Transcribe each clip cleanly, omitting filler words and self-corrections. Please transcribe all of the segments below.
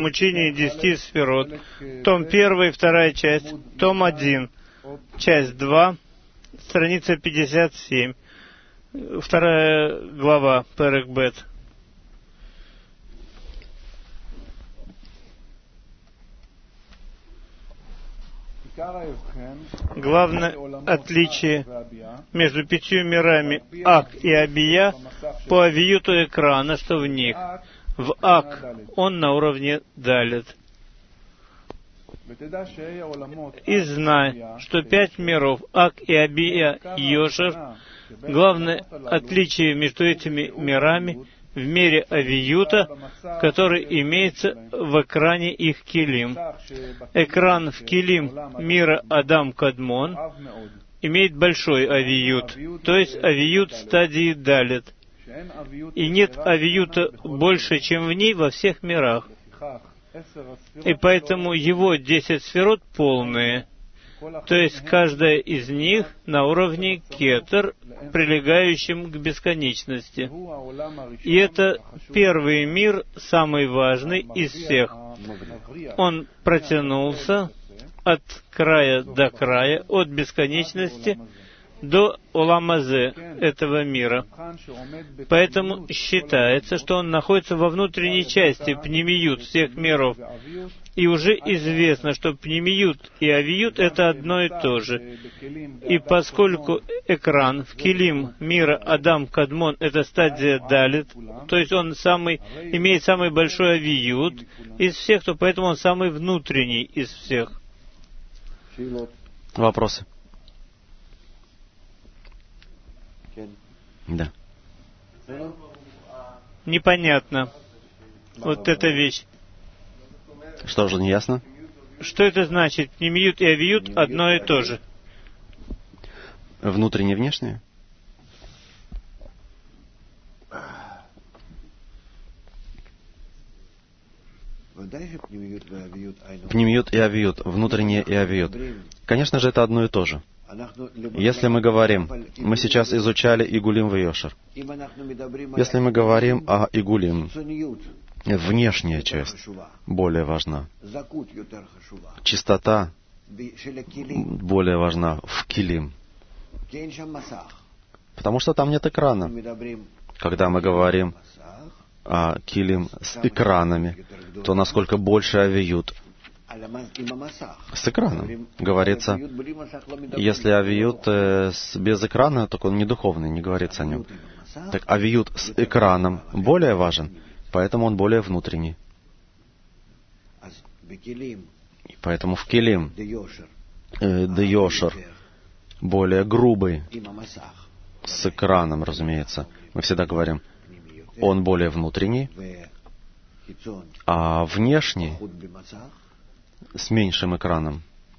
Учение 10 сферот, том 1, вторая часть, том 1, часть 2, страница 57, вторая глава, Перек Бет. Главное отличие между 5 мирами Ак и Абия по авиюту экрана, что в них. В Ак он на уровне Далет. И знай, что 5 миров Ак и Абия Йошер, главное отличие между этими мирами в мире авиюта, который имеется в экране их килим. Экран в килим мира Адам Кадмон имеет большой авиют, то есть авиют стадии Далет. И нет авиюта больше, чем в ней во всех мирах. И поэтому его 10 сферот полные. То есть каждая из них на уровне кетер, прилегающем к бесконечности. И это первый мир, самый важный из всех. Он протянулся от края до края, от бесконечности до Оламазе, этого мира. Поэтому считается, что он находится во внутренней части пнемиют всех миров. И уже известно, что пнемиют и авиют — это одно и то же. И поскольку экран в килим мира Адам Кадмон — это стадия Далит, то есть он имеет самый большой авиют из всех, то поэтому он самый внутренний из всех. Вопросы? Да. Непонятно. Вот эта вещь. Что же не ясно? Что это значит? Пнемиют и авиют одно и то же. Внутреннее и внешнее? Пнемиют и авиют, внутреннее и авиют. Конечно же, это одно и то же. Если мы говорим, мы сейчас изучали Игулим вейошер. Если мы говорим о Игулим, внешняя часть более важна. Чистота более важна в килим. Потому что там нет экрана. Когда мы говорим о килим с экранами, то насколько больше авиют с экраном. Говорится, если авиют без экрана, так он не духовный, не говорится о нем. Так авиют с экраном более важен, поэтому он более внутренний. И поэтому в килим дейошер более грубый, с экраном, разумеется. Мы всегда говорим, он более внутренний, а внешний с меньшим экраном.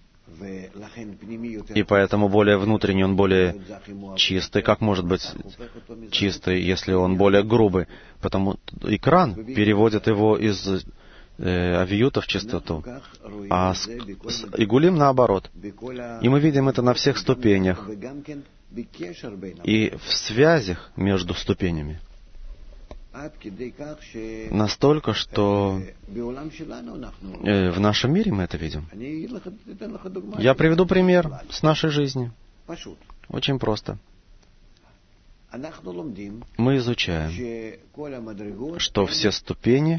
И поэтому более внутренний, он более чистый. Как может быть чистый, если он более грубый? Потому экран переводит его из авиюта в чистоту, а с игулим наоборот. И мы видим это на всех ступенях и в связях между ступенями. Настолько, что в нашем мире мы это видим. Я приведу пример с нашей жизни. Очень просто. Мы изучаем, что все ступени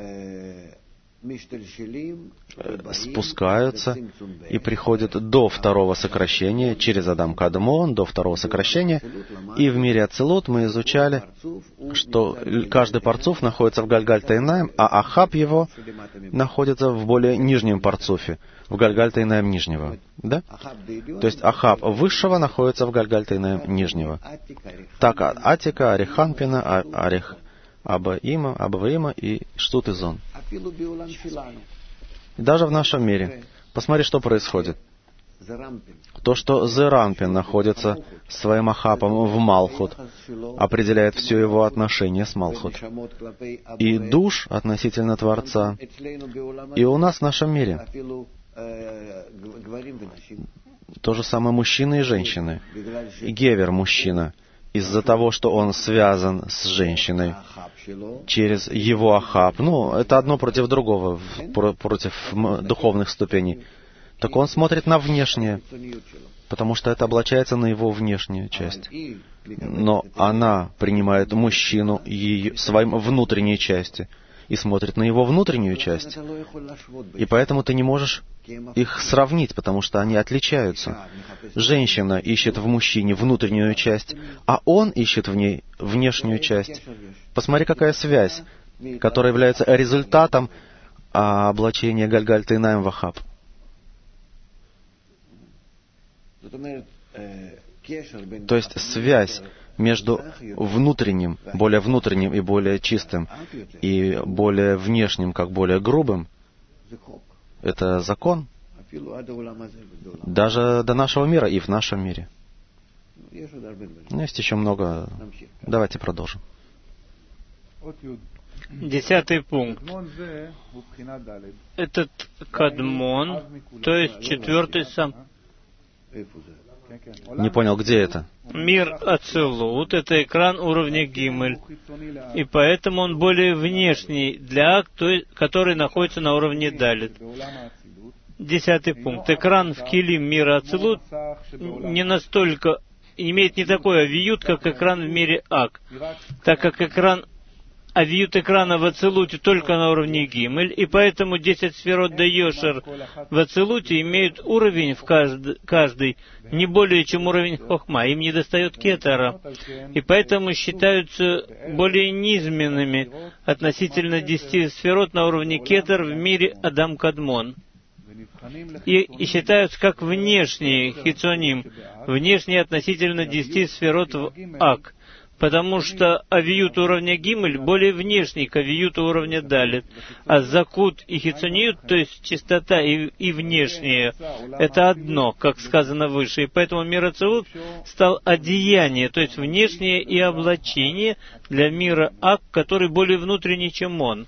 спускаются и приходят до второго сокращения, через Адам Кадмон, до второго сокращения. И в мире Ацилут мы изучали, что каждый парцуф находится в Гальгаль-Тайнаим, а Ахаб его находится в более нижнем парцуфе, в Гальгаль-Тайнаим нижнего. Да? То есть Ахаб высшего находится в Гальгаль-Тайнаим нижнего. Так Атика, Ариханпина, Абаваима и Штут-Изон. Даже в нашем мире. Посмотри, что происходит. То, что Зерампин находится своим Ахапом в Малхут, определяет все его отношение с Малхут. И душ относительно Творца. И у нас в нашем мире то же самое мужчины и женщины. И Гевер мужчина. из-за того, что он связан с женщиной через его ахаб, это одно против другого, против духовных ступеней, так он смотрит на внешнее, потому что это облачается на его внешнюю часть. Но она принимает мужчину своим внутренней части и смотрит на его внутреннюю часть. И поэтому ты не можешь их сравнить, потому что они отличаются. Женщина ищет в мужчине внутреннюю часть, а он ищет в ней внешнюю часть. Посмотри, какая связь, которая является результатом облачения Гальгальта Инаим в ахаб. То есть связь между внутренним, более внутренним и более чистым, и более внешним, как более грубым, это закон даже до нашего мира и в нашем мире. Есть еще много. Давайте продолжим. 10 пункт. Этот кадмон, то есть 4 сам. Не понял, где это? Мир Ацилут — это экран уровня Гимель, и поэтому он более внешний для акта, который находится на уровне Далит. 10 пункт. Экран в килим мира Ацилут не настолько, имеет не такой авиют, как экран в мире Ак, так как авиют экрана в Ацилуте только на уровне Гимель, и поэтому 10 сферот да Йошер в Ацилуте имеют уровень в каждый не более, чем уровень Хохма. Им недостает кетера, и поэтому считаются более низменными относительно 10 сферот на уровне кетер в мире Адам Кадмон. И считаются как внешние хицоним, внешние относительно 10 сферот в Ак, потому что авиют уровня Гимель более внешний к авиюту уровня Далит, а закут и хицониют, то есть чистота и внешнее, это одно, как сказано выше, и поэтому мир Ацилут стал одеяние, то есть внешнее и облачение для мира Ак, который более внутренний, чем он.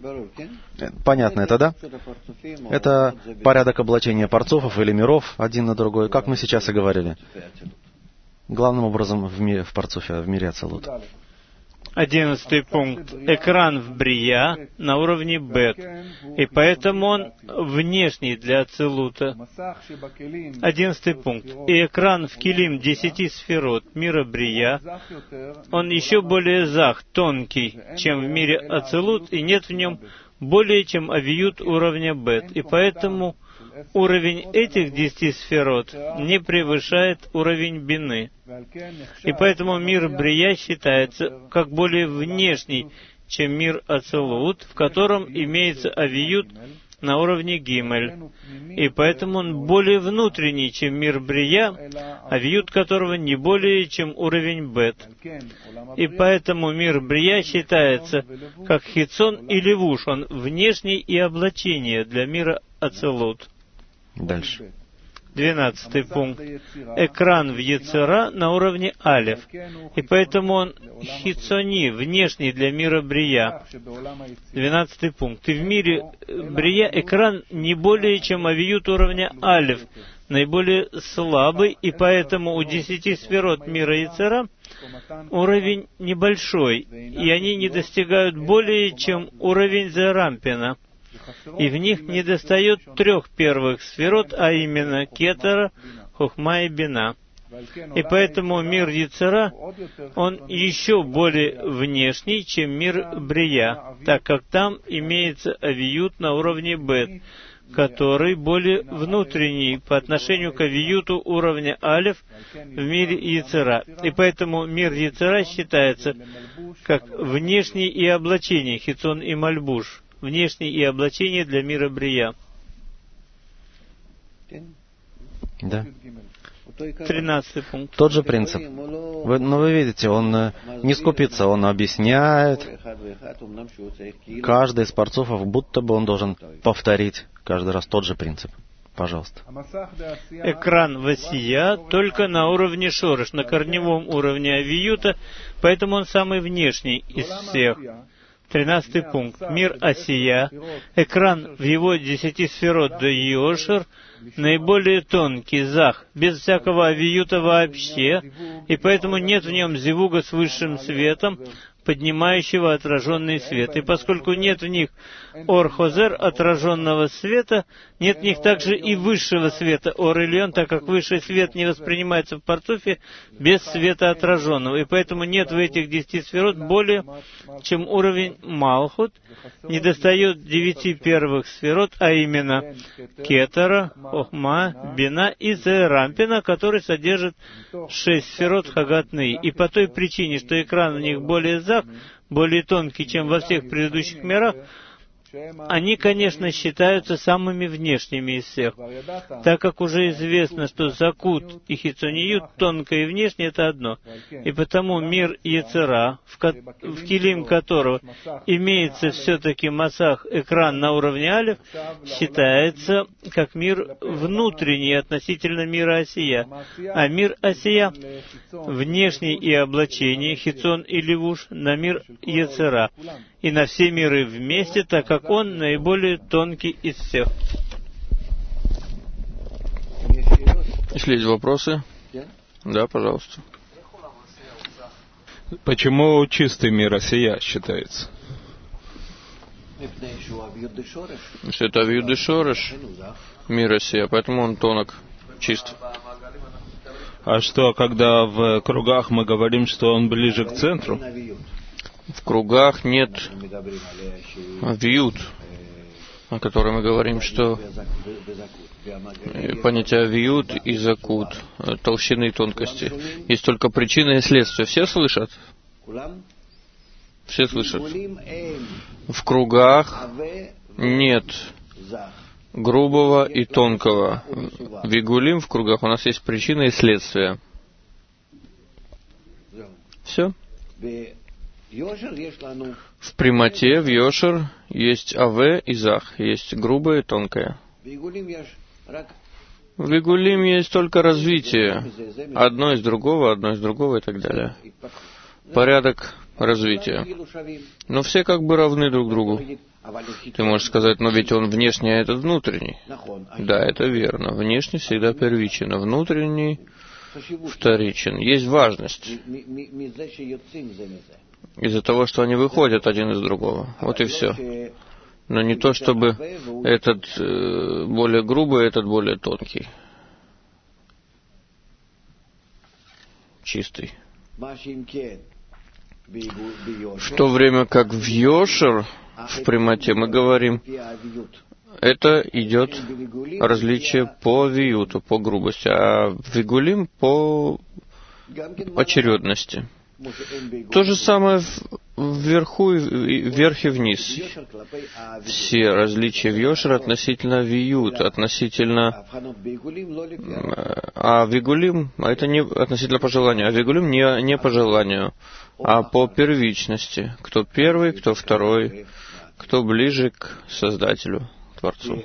Понятно это, да? Это порядок облачения парцуфов или миров один на другой, как мы сейчас и говорили. Главным образом в парцуфе, в мире Ацилут. 11 пункт. Экран в Брия на уровне Бет, и поэтому он внешний для Ацилута. 11 пункт. И экран в Килим 10 сферот мира Брия, он еще более зах, тонкий, чем в мире Ацилут, и нет в нем более, чем авиют уровня Бет, и поэтому уровень этих 10 сферот не превышает уровень бины. И поэтому мир Брия считается как более внешний, чем мир Ацилут, в котором имеется авиют на уровне Гимель. И поэтому он более внутренний, чем мир Брия, авиют которого не более, чем уровень Бет. И поэтому мир Брия считается как хицон и левуш, он внешний и облачение для мира Ацилут. Дальше. 12 пункт. Экран в Ецера на уровне Алеф, и поэтому он хицони, внешний для мира Брия. 12 пункт. И в мире Брия экран не более, чем авиют уровня Алеф, наиболее слабый, и поэтому у 10 сферот мира Ецера уровень небольшой, и они не достигают более, чем уровень Зерампина. И в них недостает 3 первых сферот, а именно Кетера, Хохма и Бина. И поэтому мир Ецера, он еще более внешний, чем мир Брия, так как там имеется авиют на уровне Бет, который более внутренний по отношению к авиюту уровня Алеф в мире Ецера. И поэтому мир Ецера считается как внешний и облачение, хицон и мальбуш, внешний и облачение для мира Брия. Да. 13 пункт. Тот же принцип. Вы видите, он не скупится, он объясняет. Каждый из парцуфов, будто бы он должен повторить каждый раз тот же принцип. Пожалуйста. Экран Васия только на уровне Шорыш, на корневом уровне авиюта, поэтому он самый внешний из всех. 13 пункт. Мир Осия, экран в его 10 сферот до Йошер, наиболее тонкий зах, без всякого авиюта вообще, и поэтому нет в нем зивуга с высшим светом, поднимающего отраженный свет. И поскольку нет в них ор-хозер, отраженного света, нет в них также и высшего света, ор-ильон, так как высший свет не воспринимается в парцуфе без света отраженного. И поэтому нет в этих 10 сферот более, чем уровень Малхут, не достает 9 первых сферот, а именно Кетара, Хохма, Бина и Зерампина, который содержит 6 сферот Хагатны. И по той причине, что экран в них более зах, более тонкий, чем во всех предыдущих мирах, они, конечно, считаются самыми внешними из всех, так как уже известно, что закут и хицониют, тонкое и внешнее, это одно. И потому мир Йецера, в килим которого имеется все-таки масах, экран на уровне алиф, считается как мир внутренний относительно мира Осия. А мир Осия, внешний и облачение, хицон и левуш, на мир Йецера. И на все миры вместе, так как он наиболее тонкий из всех. Если есть вопросы? Да, пожалуйста. Почему чистый мир Осия считается? Что это авиюд шореш, мир Осия, поэтому он тонок, чист. А что, когда в кругах мы говорим, что он ближе к центру? В кругах нет авиют, о котором мы говорим, что понятие авиют и закут, толщины и тонкости. Есть только причина и следствие. Все слышат? Все слышат. В кругах нет грубого и тонкого. В Игулим в кругах у нас есть причина и следствие. Все. В прямоте, в Йошер, есть Аве и Зах, есть грубое и тонкое. В Игулим есть только развитие, одно из другого и так далее. Порядок развития. Но все как бы равны друг другу. Ты можешь сказать, но ведь он внешний, а этот внутренний. Да, это верно. Внешний всегда первичен, а внутренний вторичен. Есть важность. Из-за того, что они выходят один из другого. Вот и все. Но не то, чтобы этот более грубый, этот более тонкий. Чистый. В то время как в Йошер, в прямоте, мы говорим, это идет различие по авиюту, по грубости, а в Игулим по очередности. То же самое вверху и вверх и вниз. Все различия в Йошер относительно виют, относительно... А вигулим, это не относительно по желанию, а вигулим не по желанию, а по первичности. Кто первый, кто второй, кто ближе к Создателю, Творцу.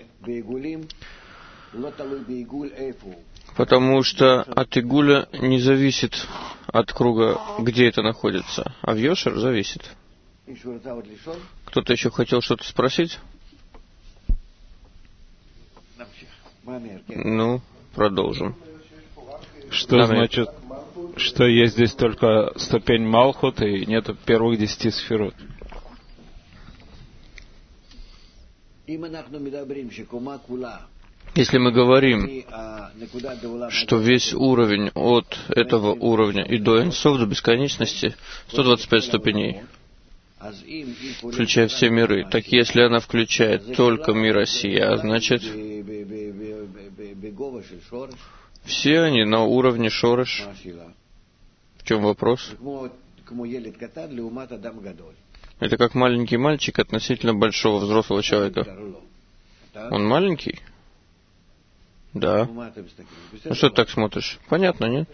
Потому что от игуля не зависит от круга, где это находится, а в Йошер зависит. Кто-то еще хотел что-то спросить? Ну, продолжим. Что значит, что есть здесь только ступень Малхут и нет первых 10 сферот? Если мы говорим, что весь уровень от этого уровня и до Энсов, до бесконечности, 125 ступеней, включая все миры, так если она включает только мир Осия, значит, все они на уровне Шореш. В чем вопрос? Это как маленький мальчик относительно большого взрослого человека. Он маленький? Да. Ну что ты так смотришь? Понятно, нет?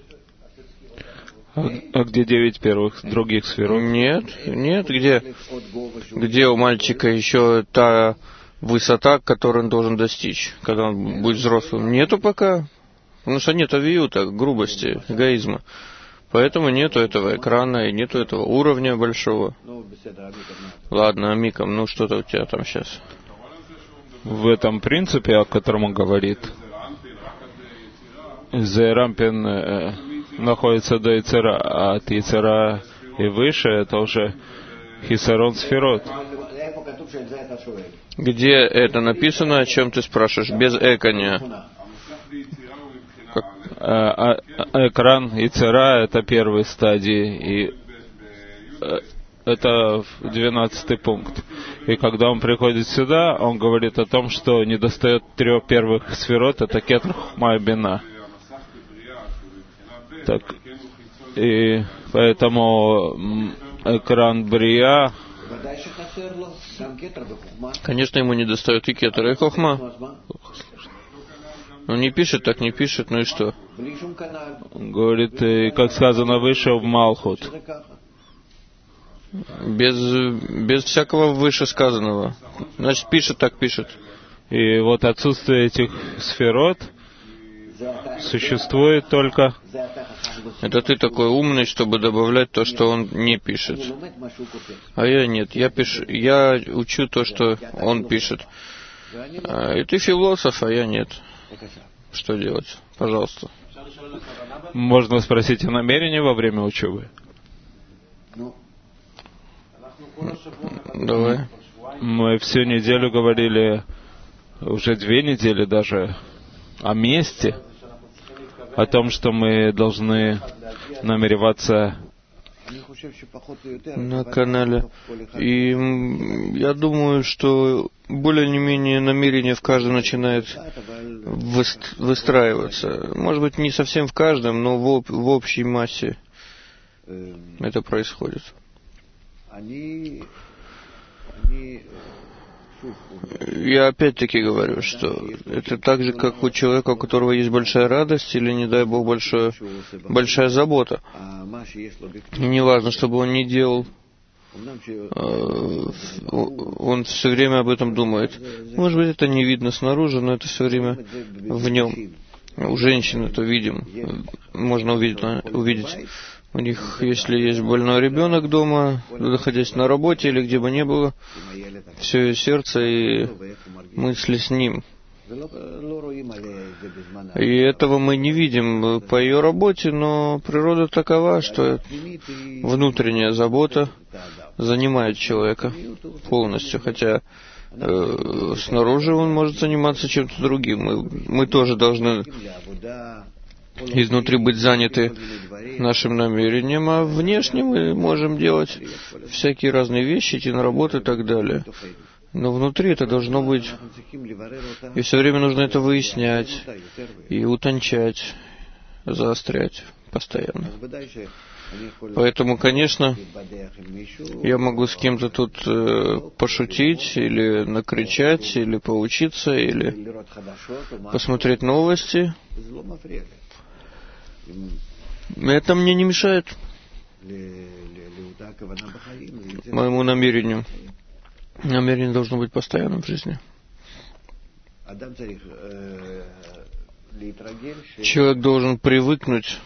А где 9 первых других сферот? Нет, где у мальчика еще та высота, которую он должен достичь, когда он будет взрослым? Нету пока. Потому что нет авиюта, грубости, эгоизма. Поэтому нету этого экрана и нету этого уровня большого. Ладно, Амикам, ну что-то у тебя там сейчас. В этом принципе, о котором он говорит, Зерампин находится до Яцера, а от Яцера и выше это уже Хисарон Сферот. Где это написано, о чем ты спрашиваешь? Без эконя. Экран Яцера — это первой стадии, и это 12-й пункт. И когда он приходит сюда, он говорит о том, что недостает 3 первых сферот, это Кетр, Хухма и Бина. Так, и поэтому экран Брия... Конечно, ему недостает и Кетр, и Хохма. Он не пишет, так не пишет, ну и что? Говорит, и как сказано выше, в Малхут. Без всякого вышесказанного. Значит, пишет, так пишет. И вот отсутствие этих сферот существует только... Это ты такой умный, чтобы добавлять то, что он не пишет. А я нет. Я учу то, что он пишет. И ты философ, а я нет. Что делать? Пожалуйста. Можно спросить о намерении во время учебы? Давай. Мы всю неделю говорили, уже 2 недели даже, о месте, о том, что мы должны намереваться на канале. И я думаю, что более-менее намерение в каждом начинает выстраиваться. Может быть, не совсем в каждом, но в общей массе это происходит. Я опять-таки говорю, что это так же, как у человека, у которого есть большая радость или, не дай Бог, большая забота. И не важно, что бы он ни делал, он все время об этом думает. Может быть, это не видно снаружи, но это все время в нем. У женщин это видим, можно увидеть. У них, если есть больной ребенок дома, находясь на работе или где бы ни было, все ее сердце и мысли с ним. И этого мы не видим по ее работе, но природа такова, что внутренняя забота занимает человека полностью, хотя снаружи он может заниматься чем-то другим. Мы тоже должны изнутри быть заняты нашим намерением, а внешне мы можем делать всякие разные вещи, идти на работу и так далее. Но внутри это должно быть, и все время нужно это выяснять, и утончать, заострять постоянно. Поэтому, конечно, я могу с кем-то тут пошутить, или накричать, или поучиться, или посмотреть новости. Это мне не мешает моему намерению. Намерение должно быть постоянным в жизни. Человек должен привыкнуть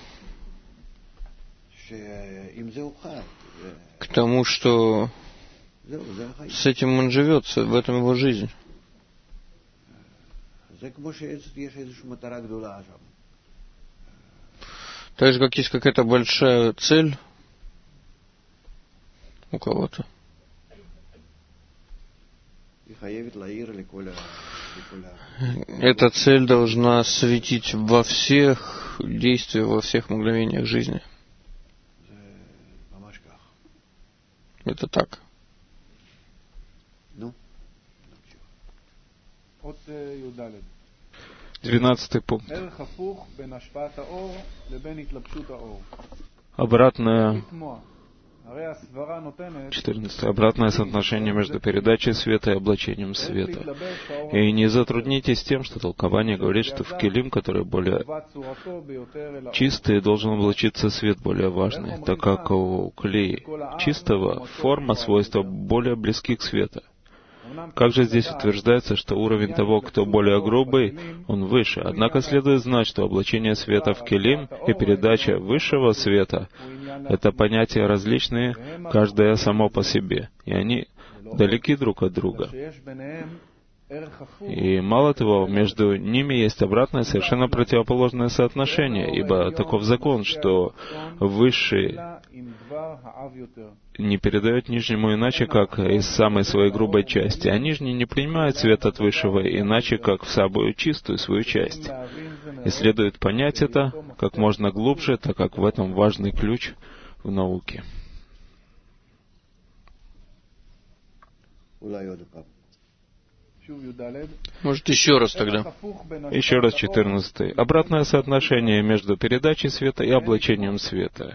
к тому, что с этим он живет, в этом его жизнь. Так же, как есть какая-то большая цель у кого-то. Эта цель должна светить во всех действиях, во всех мгновениях жизни. Это так. 12-й пункт. Обратное 14. Обратное соотношение между передачей света и облачением света. И не затруднитесь тем, что толкование говорит, что в келим, который более чистый, должен облачиться свет более важный, так как у клей чистого форма, свойства более близки к свету. Как же здесь утверждается, что уровень того, кто более грубый, он выше? Однако следует знать, что облачение света в келим и передача высшего света — это понятия различные, каждое само по себе, и они далеки друг от друга. И мало того, между ними есть обратное, совершенно противоположное соотношение, ибо таков закон, что высший не передает нижнему иначе, как из самой своей грубой части, а нижний не принимает свет от высшего иначе, как в самую чистую свою часть. И следует понять это как можно глубже, так как в этом важный ключ в науке. Может, еще раз тогда? Еще раз 14. Обратное соотношение между передачей света и облачением света.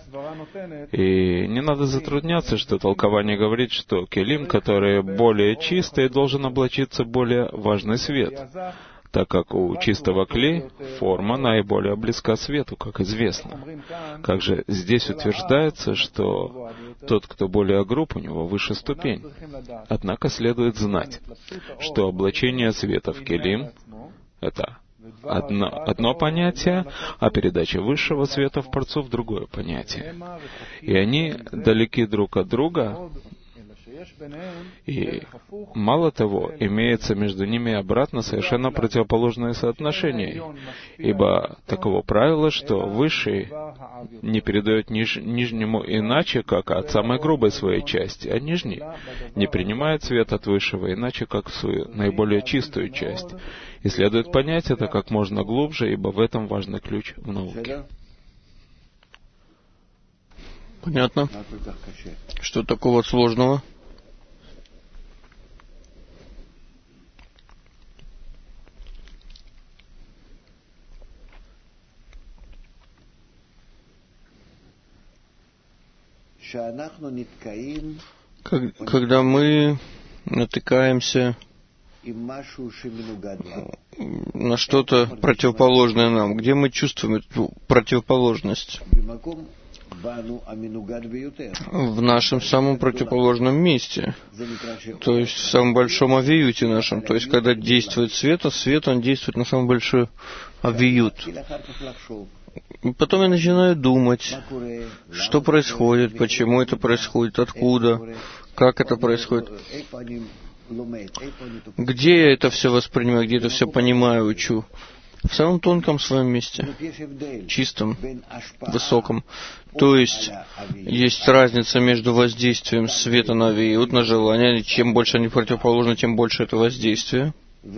И не надо затрудняться, что толкование говорит, что келим, который более чистый, должен облачиться более важный свет, так как у чистого кли форма наиболее близка свету, как известно. Как же здесь утверждается, что тот, кто более груб, у него выше ступень. Однако следует знать, что облачение света в келим — это одно понятие, а передача высшего света в парцуф — другое понятие. И они далеки друг от друга, и, мало того, имеется между ними обратно совершенно противоположное соотношение, ибо таково правило, что высший не передает нижнему иначе, как от самой грубой своей части, а нижний не принимает свет от высшего иначе, как в свою наиболее чистую часть. И следует понять это как можно глубже, ибо в этом важный ключ в науке. Понятно. Что такого сложного? Когда мы натыкаемся на что-то противоположное нам, где мы чувствуем эту противоположность? В нашем самом противоположном месте, то есть в самом большом авиюте нашем, то есть когда действует свет, а свет, он действует на самый большой авиют. И потом я начинаю думать, что происходит, почему это происходит, откуда, как это происходит, где я это все воспринимаю, где это все понимаю, учу. В самом тонком своем месте, чистом, высоком. То есть, есть разница между воздействием света на авиют, на желание. Чем больше они противоположны, тем больше это воздействие.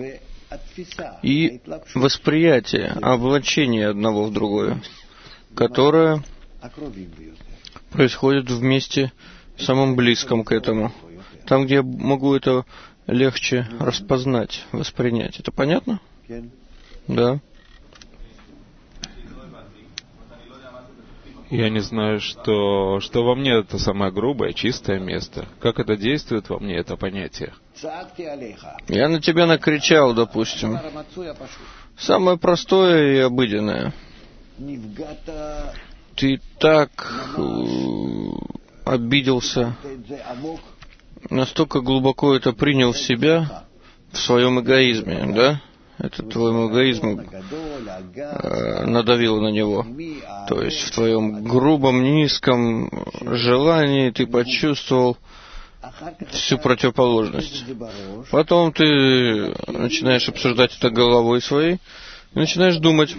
И восприятие, облачение одного в другое, которое происходит в месте самом близком к этому. Там, где я могу это легче распознать, воспринять. Это понятно? Да. Я не знаю, что во мне это самое грубое, чистое место. Как это действует во мне, это понятие? Я на тебя накричал, допустим. Самое простое и обыденное. Ты так обиделся, настолько глубоко это принял в себя, в своем эгоизме, да? Это твой эгоизм надавил на него. То есть в твоем грубом, низком желании ты почувствовал всю противоположность. Потом ты начинаешь обсуждать это головой своей, и начинаешь думать,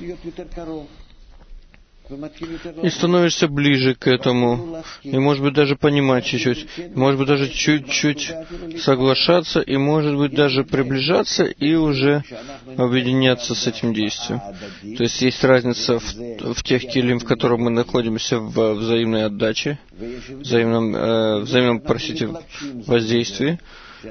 и становишься ближе к этому, и, может быть, даже понимать чуть-чуть, может быть, даже чуть-чуть соглашаться, и, может быть, даже приближаться и уже объединяться с этим действием. То есть есть разница в тех келим, в которых мы находимся в взаимной отдаче, взаимном, простите, воздействии,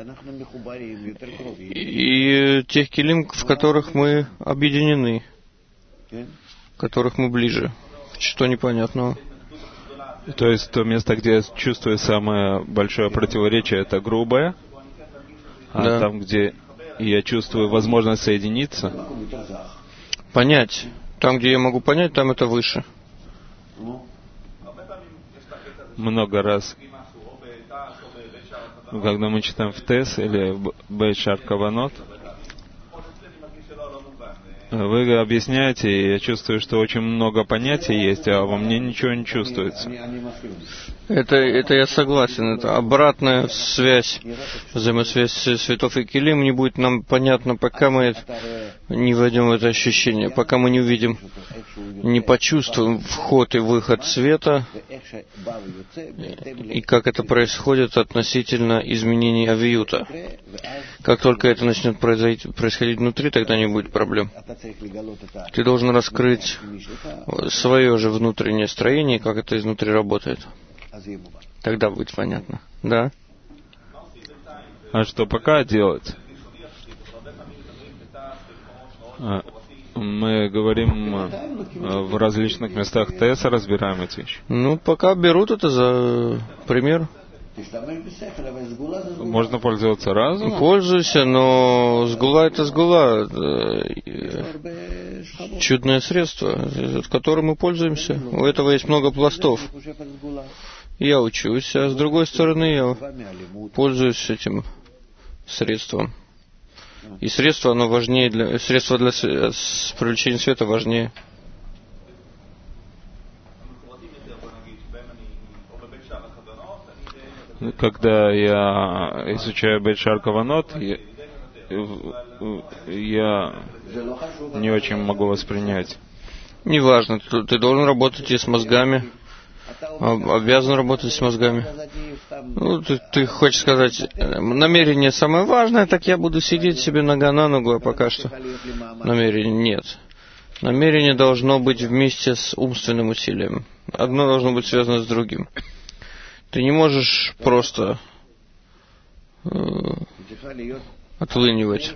и тех келим, в которых мы объединены, в которых мы ближе. Что непонятного? То есть то место, где я чувствую самое большое противоречие, это грубое, а да. Там, где я чувствую возможность соединиться? Понять. Там, где я могу понять, там это выше. Много раз когда мы читаем в Тес или Бейт Шар Каванот, вы объясняете, и я чувствую, что очень много понятий есть, а во мне ничего не чувствуется. Это я согласен. Это обратная связь, взаимосвязь светов и килим не будет нам понятно, пока мы не войдем в это ощущение, пока мы не увидим, не почувствуем вход и выход света, и как это происходит относительно изменений авиюта. Как только это начнет происходить внутри, тогда не будет проблем. Ты должен раскрыть свое же внутреннее строение, как это изнутри работает. Тогда будет понятно. Да? А что пока делать? Мы говорим в различных местах Теса, разбираем эти вещи. Ну, пока берут это за пример. Можно пользоваться разумом? Пользуйся, но сгула — это сгула. Чудное средство, которым мы пользуемся. У этого есть много пластов. Я учусь, а с другой стороны я пользуюсь этим средством. И средство, оно важнее, средство для привлечения света важнее. Когда я изучаю Бейт Шар Каванот, я не очень могу воспринять. Неважно, ты должен работать и с мозгами, обязан работать с мозгами. Ну, ты хочешь сказать, намерение самое важное, так я буду сидеть себе нога на ногу, а пока что намерения нет. Намерение должно быть вместе с умственным усилием. Одно должно быть связано с другим. Ты не можешь просто отлынивать.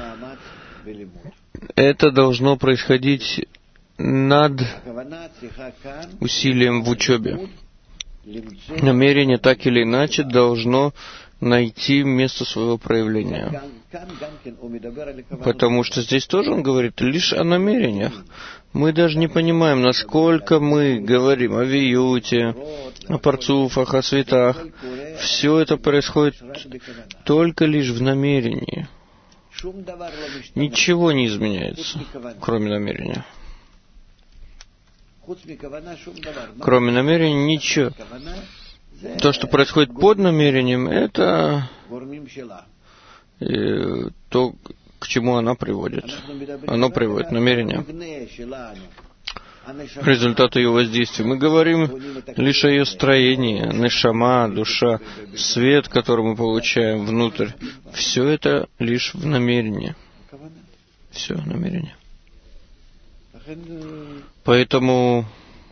Это должно происходить над усилием в учебе. Намерение так или иначе должно найти место своего проявления. Потому что здесь тоже он говорит лишь о намерениях. Мы даже не понимаем, насколько мы говорим о виюте, о парцуфах, о светах. Все это происходит только лишь в намерении. Ничего не изменяется, кроме намерения. Кроме намерения ничего. То, что происходит под намерением, это то, к чему она приводит. Оно приводит намерение. Результат ее воздействия. Мы говорим лишь о ее строении, нешама, душа, свет, который мы получаем внутрь. Все это лишь в намерении. Все намерение. Поэтому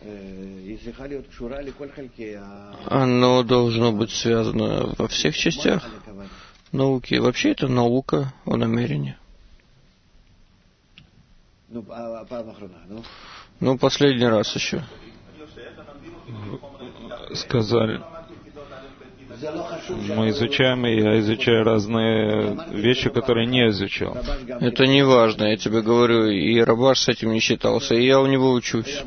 оно должно быть связано во всех частях науки. Вообще это наука о намерении. Ну, последний раз еще. Сказали. Мы изучаем, и я изучаю разные вещи, которые не изучал. Это не важно, я тебе говорю, и Рабаш с этим не считался, и я у него учусь.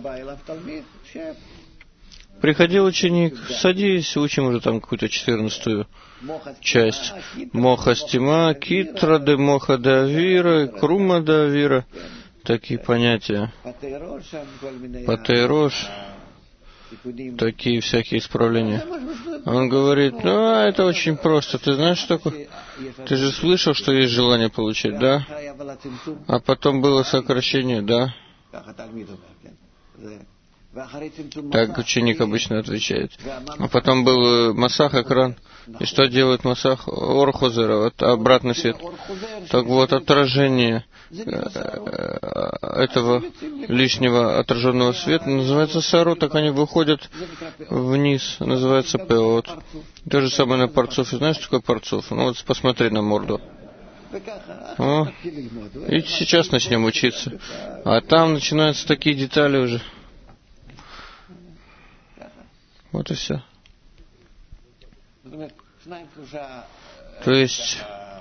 Приходил ученик, садись, учим уже там какую-то 14-ю часть. Моха стима, китра де моха де авира, крума де авира. Такие понятия. Патейрош. Такие всякие исправления. Он говорит, это очень просто. Ты знаешь, что такое? Ты же слышал, что есть желание получать, да? А потом было сокращение, да? Так ученик обычно отвечает. А потом был масах, экран. И что делает масах? Орхозера, обратный свет. Так вот, отражение этого лишнего отраженного света называется сару, так они выходят вниз, называется пеот. То же самое на парцов. Знаешь, что такое парцов? Ну вот посмотри на морду. И сейчас начнем учиться. А там начинаются такие детали уже. Вот и все. То есть,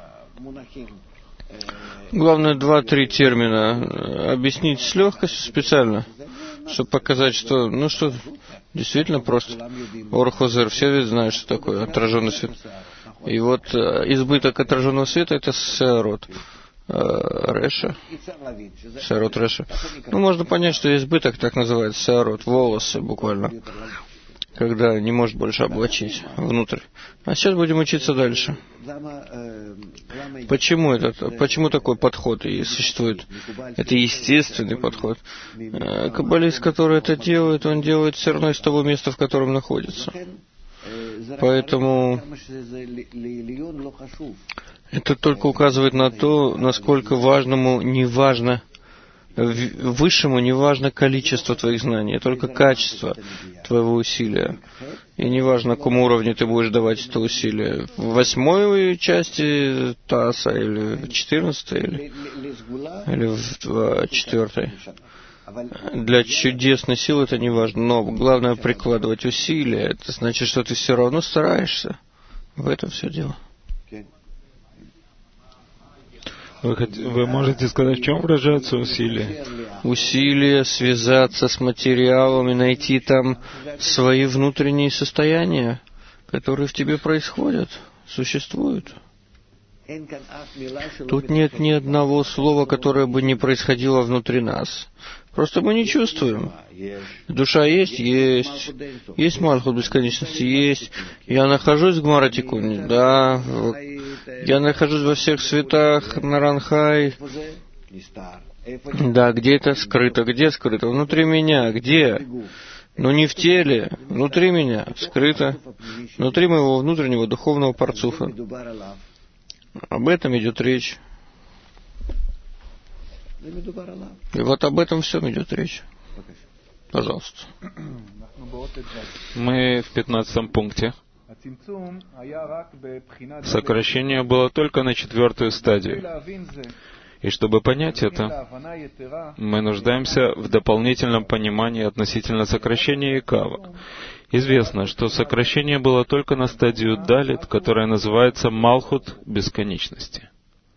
главное 2-3 термина объяснить с легкостью специально, чтобы показать, что, действительно просто. Орхозер, все ведь знают, что такое отраженный свет. И вот избыток отраженного света — это сеарот Реша. Сеарот Реша. Ну, можно понять, что избыток так называется, сеарот, волосы буквально, когда не может больше облачить внутрь. А сейчас будем учиться дальше. Почему такой подход и существует? Это естественный подход. Каббалист, который это делает, он делает все равно из того места, в котором находится. Поэтому это только указывает на то, насколько высшему не важно количество твоих знаний, а только качество твоего усилия. И не важно, на каком уровне ты будешь давать это усилие. В 8-й части Таса, или в 14-й, или в 4-й. Для чудесной силы это не важно, но главное прикладывать усилия. Это значит, что ты все равно стараешься. В этом все дело. Вы можете сказать, в чем выражаются усилия? Усилия связаться с материалом и найти там свои внутренние состояния, которые в тебе происходят, существуют. Тут нет ни одного слова, которое бы не происходило внутри нас. Просто мы не чувствуем. Душа есть? Есть. Есть Малхут бесконечности? Есть. Я нахожусь в Гмара Тикуне? Да. Я нахожусь во всех светах, на Ранхай. Да, где это скрыто? Где скрыто? Внутри меня. Где? Но не в теле. Внутри меня. Скрыто. Внутри моего внутреннего духовного парцуфа. Об этом идет речь. И вот об этом всем идет речь. Пожалуйста. Мы в 15 пункте. Сокращение было только на 4-ю стадию. И чтобы понять это, мы нуждаемся в дополнительном понимании относительно сокращения Икава. Известно, что сокращение было только на стадию Далит, которая называется Малхут бесконечности.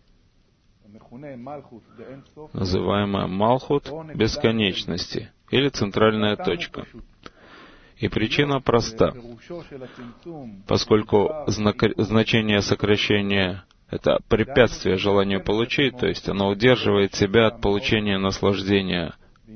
Называемая Малхут бесконечности, или центральная точка. И причина проста. Поскольку значение сокращения — это препятствие желанию получить, то есть оно удерживает себя от получения наслаждения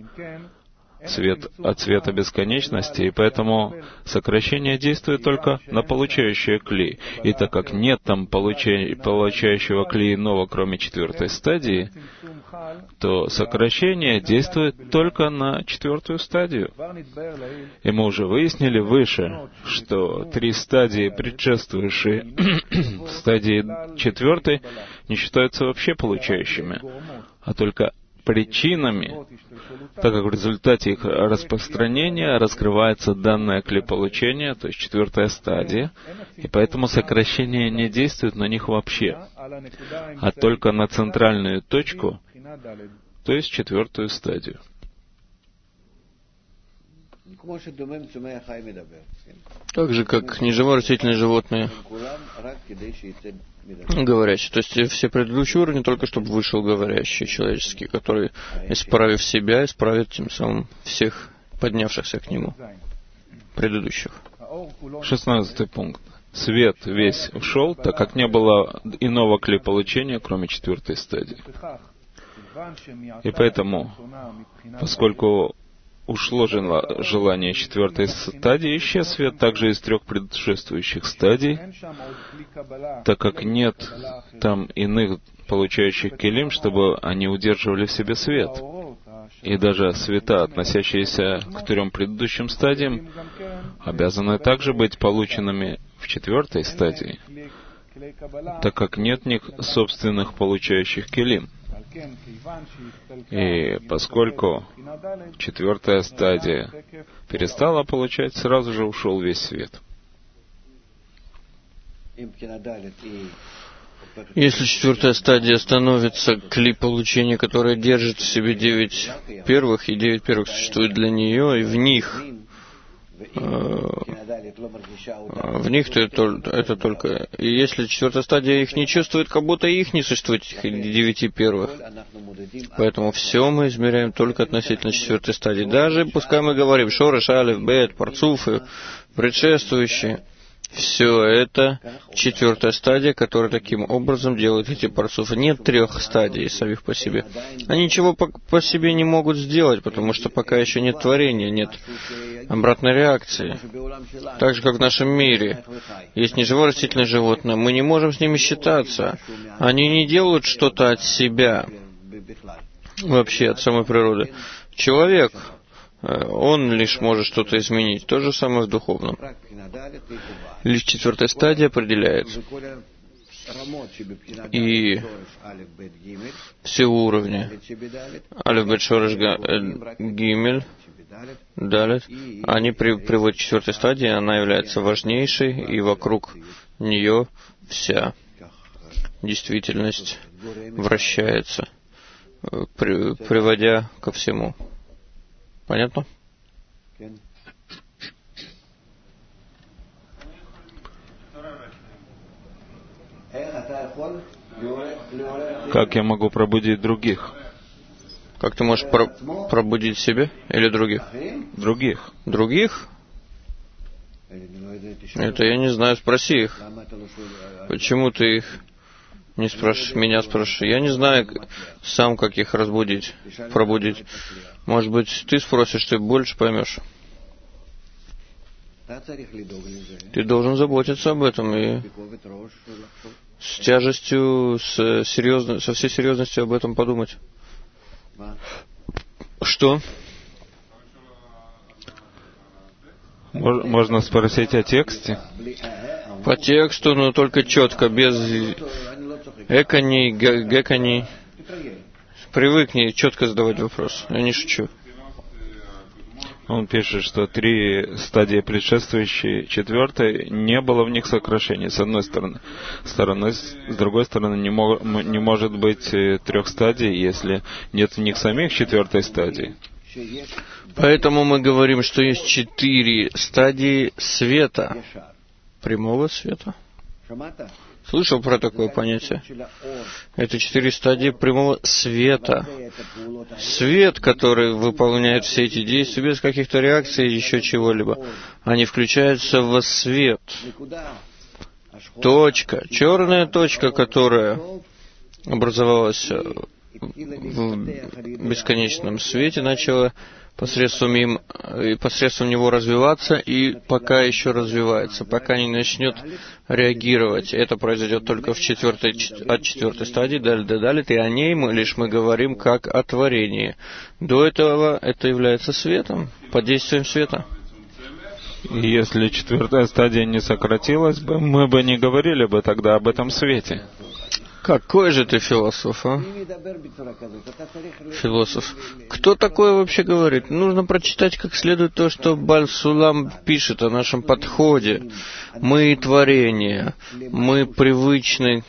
от света бесконечности, и поэтому сокращение действует только на получающее кли. И так как нет там получающего кли иного, кроме 4-й стадии, то сокращение действует только на 4-ю стадию. И мы уже выяснили выше, что 3 стадии, предшествующие стадии 4-й, не считаются вообще получающими, а только причинами, так как в результате их распространения раскрывается данное кли получения, то есть 4-я стадия, и поэтому сокращение не действует на них вообще, а только на центральную точку, то есть 4-ю стадию. Так же, как неживое растительное животное говорящий. То есть все предыдущие уровни только чтобы вышел говорящий человеческий, который, исправив себя, исправит тем самым всех поднявшихся к нему предыдущих. 16 пункт. Свет весь ушел, так как не было иного кли получения, кроме 4-й стадии. И поэтому, поскольку ушло желание 4-й стадии, исчез свет также из 3 предшествующих стадий, так как нет там иных получающих келим, чтобы они удерживали в себе свет. И даже света, относящиеся к 3 предыдущим стадиям, обязаны также быть полученными в 4-й стадии, так как нет в них собственных получающих келим. И поскольку 4-я стадия перестала получать, сразу же ушел весь свет. Если 4-я стадия становится кли получения, которая держит в себе 9 первых, и 9 первых существует для нее, и в них это только... И если 4-я стадия их не чувствует, как будто их не существует, этих 9 первых. Поэтому все мы измеряем только относительно 4-й стадии. Даже пускай мы говорим Шореш, Алеф, Бет, Парцуфы, предшествующие, Все это четвертая стадия, которая таким образом делает эти парцуфы. Нет трех стадий самих по себе. Они ничего по себе не могут сделать, потому что пока еще нет творения, нет обратной реакции. Так же, как в нашем мире. Есть неживое растительное животное, мы не можем с ними считаться. Они не делают что-то от себя, вообще от самой природы. Человек, он лишь может что-то изменить. То же самое в духовном. Лишь четвертая стадия определяет. И все уровни Алеф, Бет, Шореш, Гимель, Далет, они приводят к четвертой стадии, она является важнейшей, и вокруг нее вся действительность вращается, приводя ко всему. Понятно? Как я могу пробудить других? Как ты можешь пробудить себя или других? Других. Других? Это я не знаю, спроси их. Почему ты их не спрашиваешь? Меня спрашиваешь. Я не знаю сам, как их пробудить. Может быть, ты спросишь, ты больше поймешь. Ты должен заботиться об этом и с тяжестью, со всей серьезностью об этом подумать. Что? Можно спросить о тексте? По тексту, но только четко, без экони, гекони. Привыкни четко задавать вопрос. Я не шучу. Он пишет, что 3 стадии предшествующие четвертой, не было в них сокращений, с одной стороны. С другой стороны, не может быть 3 стадий, если нет в них самих четвертой стадии. Поэтому мы говорим, что есть 4 стадии света, прямого света. Слышал про такое понятие? Это 4 стадии прямого света. Свет, который выполняет все эти действия без каких-то реакций или еще чего-либо. Они включаются в свет. Точка, черная точка, которая образовалась в бесконечном свете, начала посредством него развиваться и пока еще развивается, пока не начнет реагировать. Это произойдет только от 4 стадии, далее, и о ней мы говорим как о творении. До этого это является светом, под действием света. Если 4 стадия не сократилась бы, мы бы не говорили бы тогда об этом свете. Какой же ты философ, а? Философ. Кто такое вообще говорит? Нужно прочитать как следует то, что Баль Сулам пишет о нашем подходе. Мы творение, мы привычны.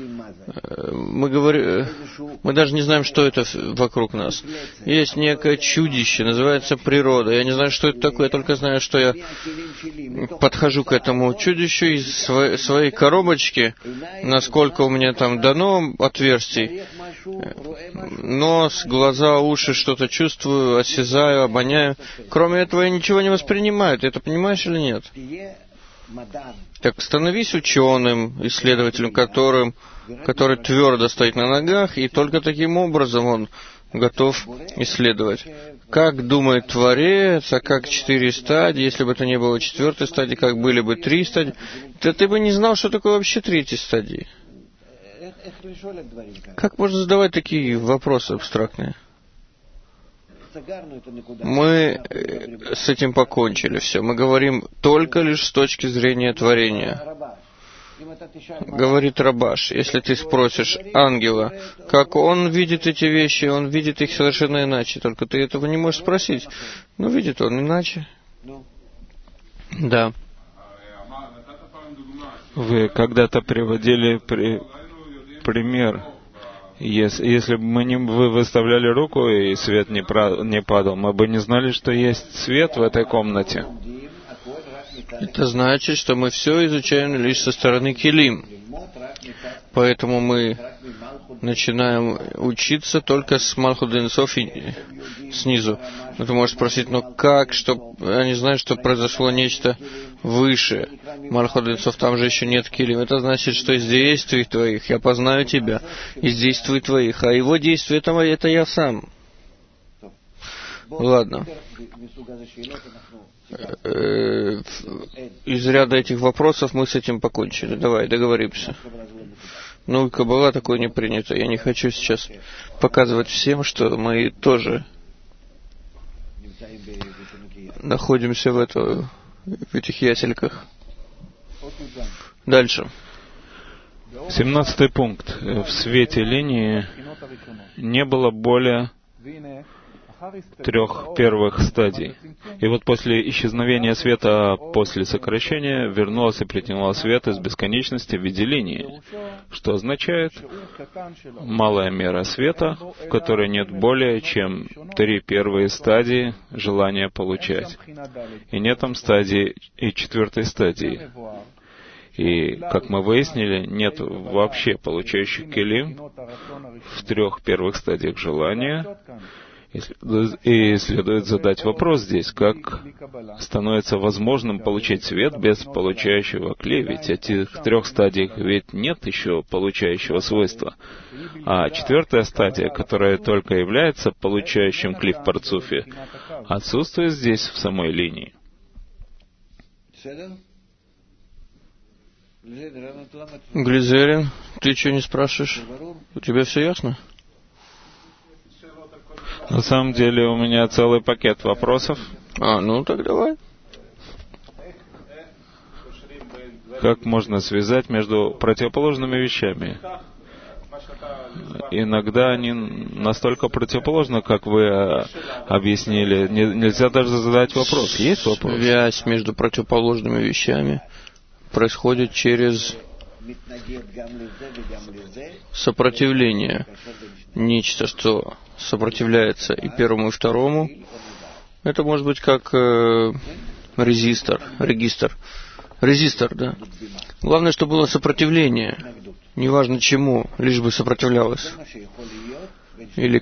Мы даже не знаем, что это вокруг нас. Есть некое чудище, называется природа. Я не знаю, что это такое, я только знаю, что я подхожу к этому чудищу из своей коробочки, насколько у меня там дано отверстий. Нос, глаза, уши, что-то чувствую, осязаю, обоняю. Кроме этого я ничего не воспринимаю. Ты это понимаешь или нет? Так становись ученым, исследователем, который твердо стоит на ногах, и только таким образом он готов исследовать. Как думает Творец, а как 4 стадии, если бы это не было 4 стадии, как были бы 3 стадии, то ты бы не знал, что такое вообще 3 стадии. Как можно задавать такие вопросы абстрактные? Мы с этим покончили все. Мы говорим только лишь с точки зрения творения. Говорит Рабаш, если ты спросишь ангела, как он видит эти вещи, он видит их совершенно иначе, только ты этого не можешь спросить. Но видит он иначе. Да. Вы когда-то приводили пример. Если бы вы выставляли руку, и свет не падал, мы бы не знали, что есть свет в этой комнате. Это значит, что мы все изучаем лишь со стороны Келим. Поэтому мы начинаем учиться только с Малхут Эйн Соф снизу. Но ты можешь спросить, как, что они знают, что произошло нечто выше Малхут Лецов, там же еще нет килим. Это значит, что из действий твоих я познаю тебя, из действий твоих, а его действия это я сам. Ладно. Из ряда этих вопросов мы с этим покончили. Давай, договоримся. Ну, Каббала такое не принято. Я не хочу сейчас показывать всем, что мы тоже находимся в этих ясельках. Дальше. 17 пункт. В свете линии не было более 3 первых стадий. И вот после исчезновения света, после сокращения, вернулась и приняла свет из бесконечности в виде линии, что означает малая мера света, в которой нет более чем 3 первые стадии желания получать. И нет там стадии и 4 стадии. И, как мы выяснили, нет вообще получающих келим в 3 первых стадиях желания. И следует задать вопрос здесь, как становится возможным получить свет без получающего кли, ведь этих 3 стадиях ведь нет еще получающего свойства. А 4 стадия, которая только является получающим кли в парцуфе, отсутствует здесь в самой линии. Глизерин, ты что не спрашиваешь? У тебя все ясно? На самом деле у меня целый пакет вопросов. Ну так давай. Как можно связать между противоположными вещами? Иногда они настолько противоположны, как вы объяснили. Нельзя даже задать вопрос. Есть вопрос? Связь между противоположными вещами происходит через сопротивление. Нечто, что сопротивляется и первому, и второму. Это может быть как регистр, да. Главное, чтобы было сопротивление. Неважно чему, лишь бы сопротивлялось. Или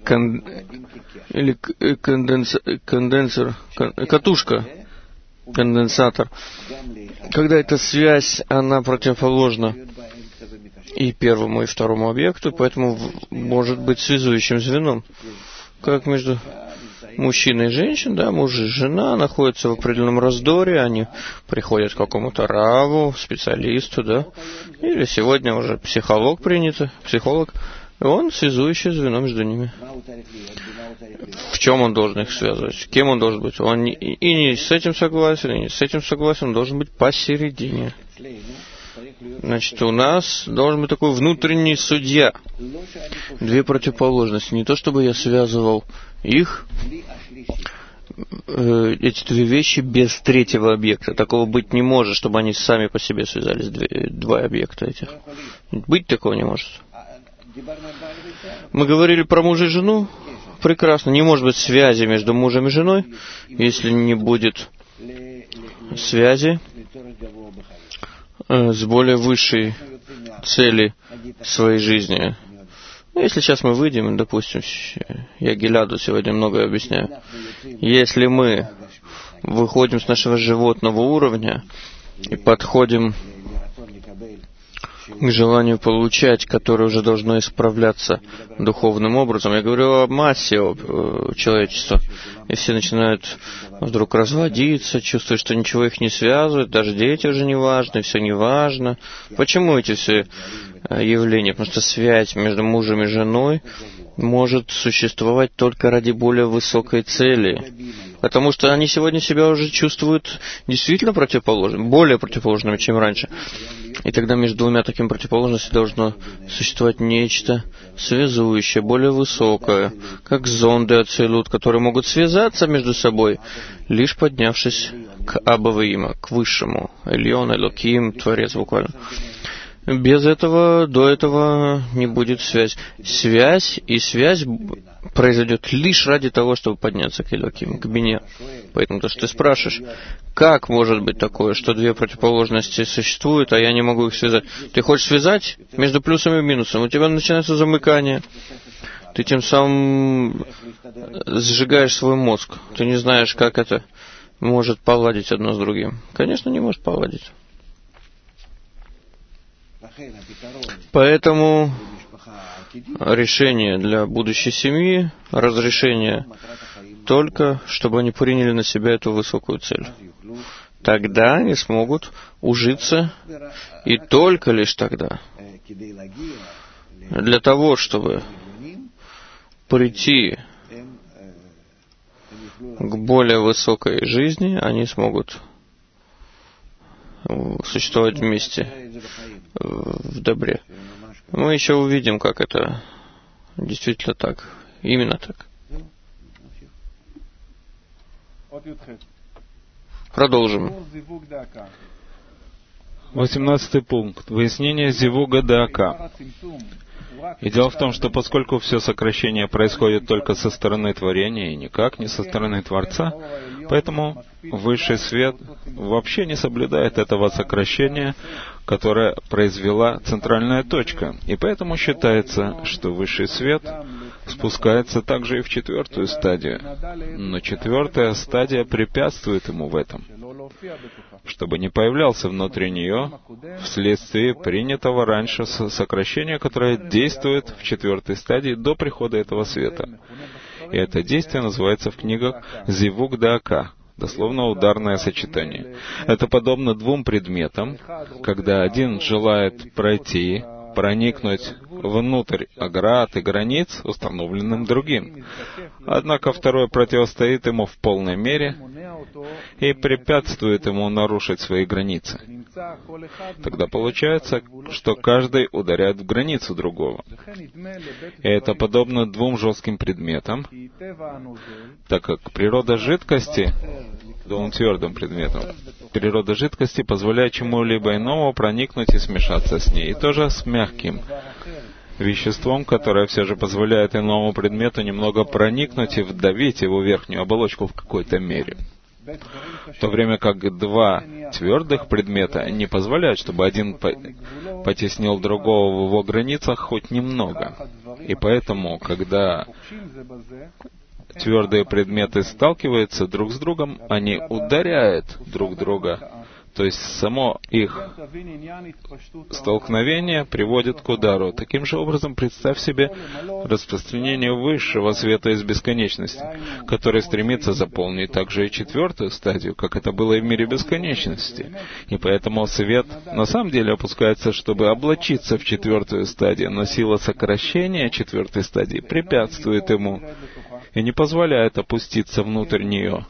конденсер, катушка, конденсатор. Когда эта связь, она противоположна и первому, и второму объекту, поэтому может быть связующим звеном. Как между мужчиной и женщиной, да, муж и жена находятся в определенном раздоре, они приходят к какому-то раву, специалисту, да, или сегодня уже психолог, и он связующее звено между ними. В чем он должен их связывать? Кем он должен быть? Он и не с этим согласен, и не с этим согласен, он должен быть посередине. Значит, у нас должен быть такой внутренний судья. 2 противоположности. Не то, чтобы я связывал их, эти 2 вещи, без 3-го объекта. Такого быть не может, чтобы они сами по себе связались, 2 объекта этих. Быть такого не может. Мы говорили про мужа и жену. Прекрасно. Не может быть связи между мужем и женой, если не будет связи с более высшей цели своей жизни. Если сейчас мы выйдем, допустим, я Гиляду сегодня многое объясняю. Если мы выходим с нашего животного уровня и подходим к желанию получать, которое уже должно исправляться духовным образом. Я говорю о массе человечества. И все начинают вдруг разводиться, чувствуют, что ничего их не связывает, даже дети уже не важны, все не важно. Почему эти все явления? Потому что связь между мужем и женой может существовать только ради более высокой цели. Потому что они сегодня себя уже чувствуют действительно противоположными, более противоположными, чем раньше. И тогда между 2 такими противоположностями должно существовать нечто связующее, более высокое, как зонды Ацилут, которые могут связаться между собой, лишь поднявшись к Абаваима, к Высшему, Эльон, Элоким, Творец буквально. Без этого, до этого не будет связь. Связь произойдет лишь ради того, чтобы подняться к Элоким, к Бине. Поэтому то, что ты спрашиваешь, как может быть такое, что 2 противоположности существуют, а я не могу их связать? Ты хочешь связать между плюсом и минусом, у тебя начинается замыкание. Ты тем самым сжигаешь свой мозг. Ты не знаешь, как это может поладить одно с другим? Конечно, не может поладить. Поэтому решение для будущей семьи, разрешение только, чтобы они приняли на себя эту высокую цель. Тогда они смогут ужиться, и только лишь тогда. Для того, чтобы прийти к более высокой жизни, они смогут существовать вместе в добре. Мы еще увидим, как это действительно так. Именно так. Продолжим. 18 пункт. Выяснение зивуга даака. И дело в том, что поскольку все сокращение происходит только со стороны творения и никак не со стороны Творца, поэтому Высший Свет вообще не соблюдает этого сокращения, которое произвела центральная точка. И поэтому считается, что Высший Свет спускается также и в 4-ю стадию. Но 4-я стадия препятствует ему в этом, чтобы не появлялся внутри нее вследствие принятого раньше сокращения, которое действует в 4-й стадии до прихода этого света. И это действие называется в книгах «Зивуг даака», дословно ударное сочетание. Это подобно двум предметам, когда один желает проникнуть внутрь оград и границ, установленным другим. Однако второй противостоит ему в полной мере и препятствует ему нарушить свои границы. Тогда получается, что каждый ударяет в границу другого. И это подобно двум жестким предметам, так как природа жидкости, двум твердым предметам, природа жидкости позволяет чему-либо иному проникнуть и смешаться с ней. И тоже с мягким веществом, которое все же позволяет иному предмету немного проникнуть и вдавить его верхнюю оболочку в какой-то мере. В то время как два твердых предмета не позволяют, чтобы один потеснил другого в его границах хоть немного. И поэтому, когда твердые предметы сталкиваются друг с другом, они ударяют друг друга. То есть само их столкновение приводит к удару. Таким же образом, представь себе распространение высшего света из бесконечности, который стремится заполнить также и 4-ю стадию, как это было и в мире бесконечности. И поэтому свет на самом деле опускается, чтобы облачиться в 4-ю стадию, но сила сокращения 4-й стадии препятствует ему и не позволяет опуститься внутрь нее.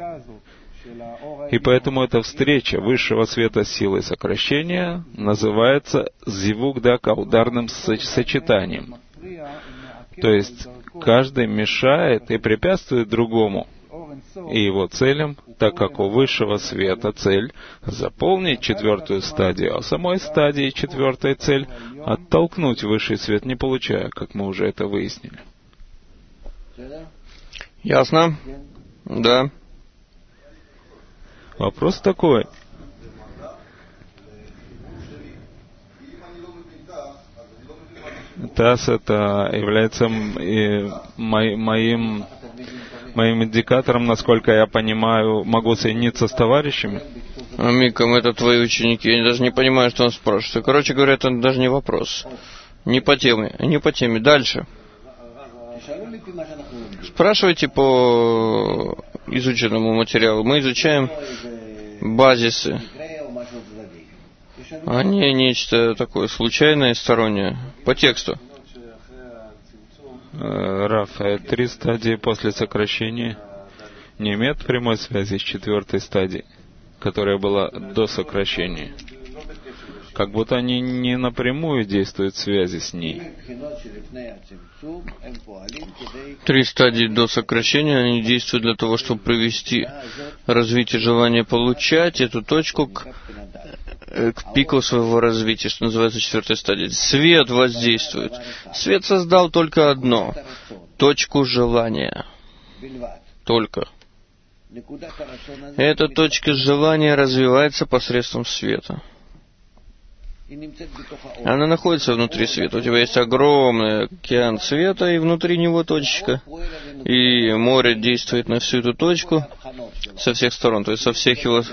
И поэтому эта встреча высшего света с силой сокращения называется зивуг даака, ударным сочетанием. То есть каждый мешает и препятствует другому и его целям, так как у высшего света цель заполнить 4-ю стадию, а самой стадии 4-й цель оттолкнуть высший свет не получая, как мы уже это выяснили. Ясно? Да. Вопрос такой. ТАСС это является моим индикатором, насколько я понимаю, могу соединиться с товарищами. Микам, это твои ученики. Я даже не понимаю, что он спрашивает. Короче говоря, это даже не вопрос. Не по теме. Не по теме. Дальше. Спрашивайте по изученному материалу. Мы изучаем базисы, а не нечто такое случайное, стороннее. По тексту. Раф, 3 стадии после сокращения не имеют прямой связи с 4-й стадией, которая была до сокращения. Как будто они не напрямую действуют в связи с ней. 3 стадии до сокращения, они действуют для того, чтобы привести развитие желания получать эту точку к пику своего развития, что называется 4-й стадией. Свет воздействует. Свет создал только одно — точку желания. Только. Эта точка желания развивается посредством света. Она находится внутри света. У тебя есть огромный океан света, и внутри него точечка. И море действует на всю эту точку со всех сторон, то есть со всех его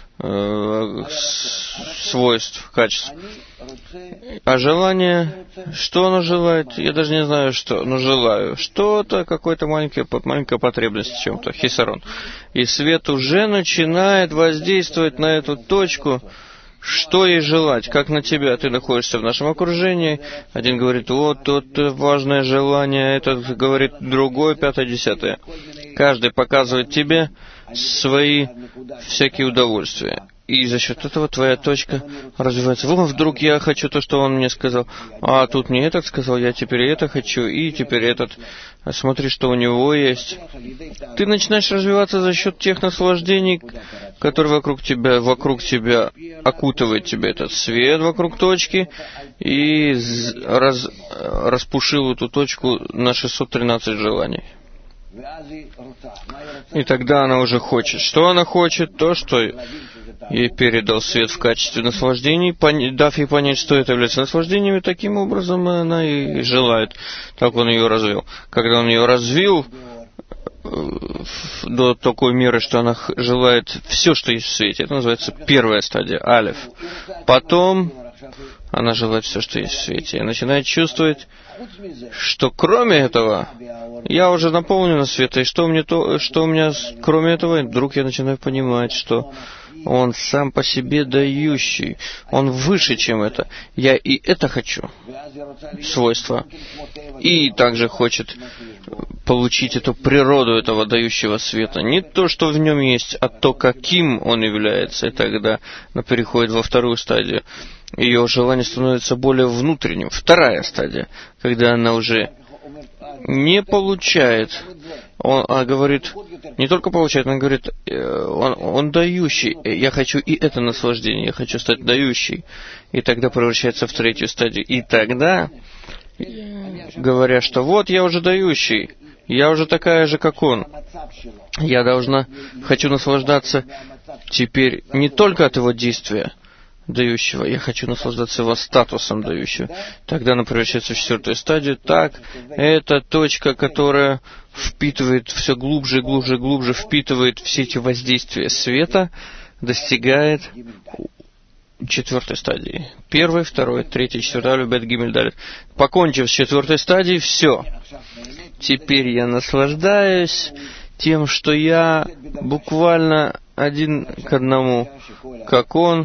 свойств, качеств. А желание, что оно желает? Я даже не знаю, что, но желаю. Что-то, какая-то маленькая потребность в чем-то, хисарон. И свет уже начинает воздействовать на эту точку, что ей желать, как на тебя. Ты находишься в нашем окружении, один говорит, вот тут важное желание, этот говорит другое, пятое, десятое. Каждый показывает тебе свои всякие удовольствия. И за счет этого твоя точка развивается. Вдруг я хочу то, что он мне сказал. А тут мне этот сказал, я теперь это хочу, и теперь этот. А смотри, что у него есть. Ты начинаешь развиваться за счет тех наслаждений, которые вокруг тебя окутывает тебя этот свет вокруг точки, и распушил эту точку на 613 желаний. И тогда она уже хочет. Что она хочет? То, что ей передал свет в качестве наслаждений, дав ей понять, что это является наслаждением, и таким образом она и желает. Так он ее развил. Когда он ее развил до такой меры, что она желает все, что есть в свете, это называется первая стадия, алеф. Потом она желает все, что есть в свете, и начинает чувствовать, что кроме этого я уже наполнена светом, и что у меня кроме этого, и вдруг я начинаю понимать, что он сам по себе дающий, он выше, чем это. Я и это хочу, свойства. И также хочет получить эту природу этого дающего света. Не то, что в нем есть, а то, каким он является. И тогда она переходит во вторую стадию. Ее желание становится более внутренним. Вторая стадия, когда она уже не получает, а говорит, не только получает, он говорит, он дающий, я хочу и это наслаждение, я хочу стать дающей. И тогда превращается в третью стадию. И тогда, говоря, что вот я уже дающий, я уже такая же, как он, я хочу наслаждаться теперь не только от его действия, дающего, я хочу наслаждаться его статусом дающего. Тогда она превращается в четвертую стадию. Так, это точка, которая впитывает все глубже и глубже и глубже, впитывает все эти воздействия света, достигает четвертой стадии. Первой, второй, третьей, четвертой, алюбет, гимель, далит. Покончив с четвертой стадией, все. Теперь я наслаждаюсь тем, что я буквально один к одному, как он,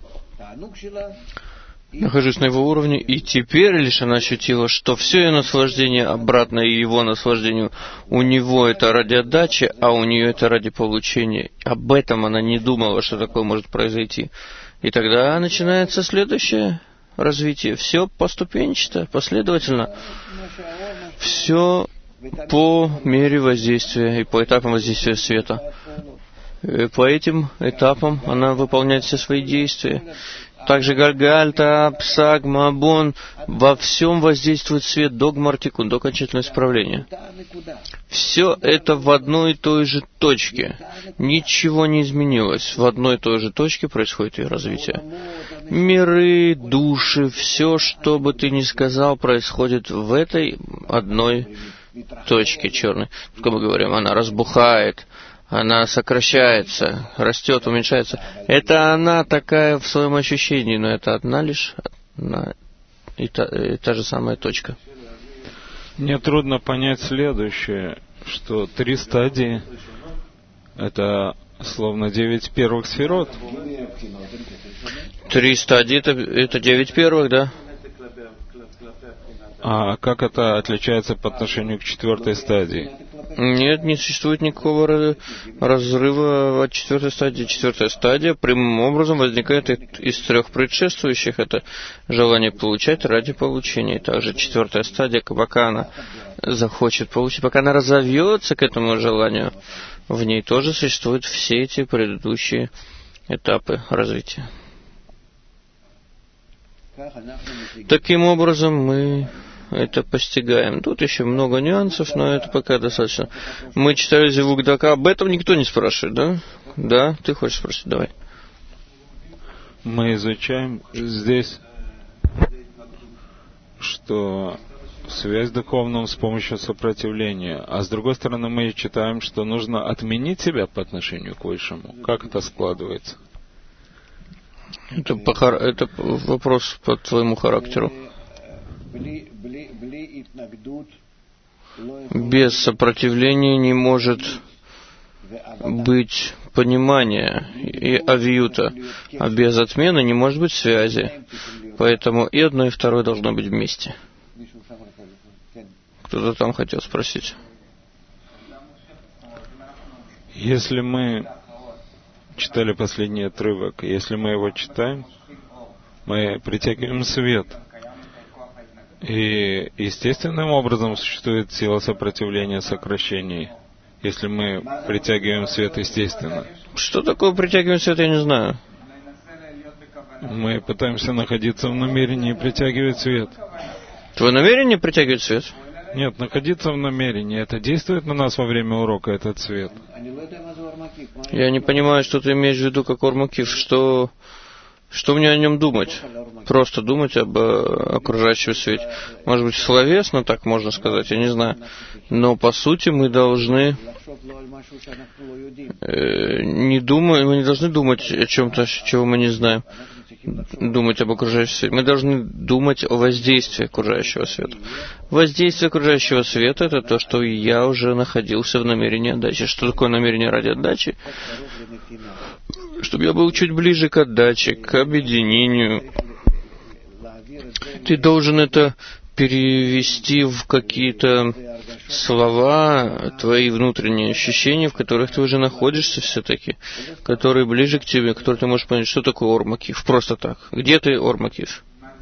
нахожусь на его уровне, и теперь лишь она ощутила, что все ее наслаждение обратно его наслаждению. У него это ради отдачи, а у нее это ради получения. Об этом она не думала, что такое может произойти. И тогда начинается следующее развитие. Все поступенчато, последовательно. Все по мере воздействия и по этапам воздействия света. И по этим этапам она выполняет все свои действия. Также Гальгальта, Псак, Мабон, во всем воздействует свет до Гмартикун, до окончательного исправления. Все это в одной и той же точке. Ничего не изменилось. В одной и той же точке происходит ее развитие. Миры, души, все, что бы ты ни сказал, происходит в этой одной точке черной. Как мы говорим, она разбухает, она сокращается, растет, уменьшается. Это она такая в своем ощущении, но это одна лишь и та же самая точка. Мне трудно понять следующее, что 3 стадии — это словно 9 первых сферот. 3 стадии — это 9 первых, да? А как это отличается по отношению к 4 стадии? Нет, не существует никакого разрыва от 4 стадии. 4 стадия прямым образом возникает из 3 предшествующих. Это желание получать ради получения. И также 4 стадия, пока она захочет получить, пока она разовьется к этому желанию, в ней тоже существуют все эти предыдущие этапы развития. Таким образом, мы это постигаем. Тут еще много нюансов, но это пока достаточно. Мы читали Зивук Дака, об этом никто не спрашивает, да? Да, ты хочешь спросить, давай. Мы изучаем здесь, что связь духовную с помощью сопротивления, а с другой стороны мы читаем, что нужно отменить себя по отношению к Высшему. Как это складывается? Это вопрос по твоему характеру. Без сопротивления не может быть понимания и авиюта, а без отмены не может быть связи. Поэтому и одно, и второе должно быть вместе. Кто-то там хотел спросить. Если мы читали последний отрывок, если мы его читаем, мы притягиваем свет. И естественным образом существует сила сопротивления сокращений, если мы притягиваем свет естественно. Что такое притягивать свет, я не знаю. Мы пытаемся находиться в намерении и притягивать свет. Твое намерение притягивать свет? Нет, находиться в намерении. Это действует на нас во время урока, этот свет? Я не понимаю, что ты имеешь в виду как Ормакив. Что мне о нем думать? Просто думать об окружающем свете. Может быть, словесно так можно сказать, я не знаю. Но по сути мы должны мы не должны думать о чем-то, чего мы не знаем. Думать об окружающем свете. Мы должны думать о воздействии окружающего света. Воздействие окружающего света — это то, что я уже находился в намерении отдачи. Что такое намерение ради отдачи? Чтобы я был чуть ближе к отдаче, к объединению. Ты должен это перевести в какие-то слова, твои внутренние ощущения, в которых ты уже находишься все-таки, которые ближе к тебе, которые ты можешь понять, что такое Ормакив. Просто так. Где ты, Ормакив?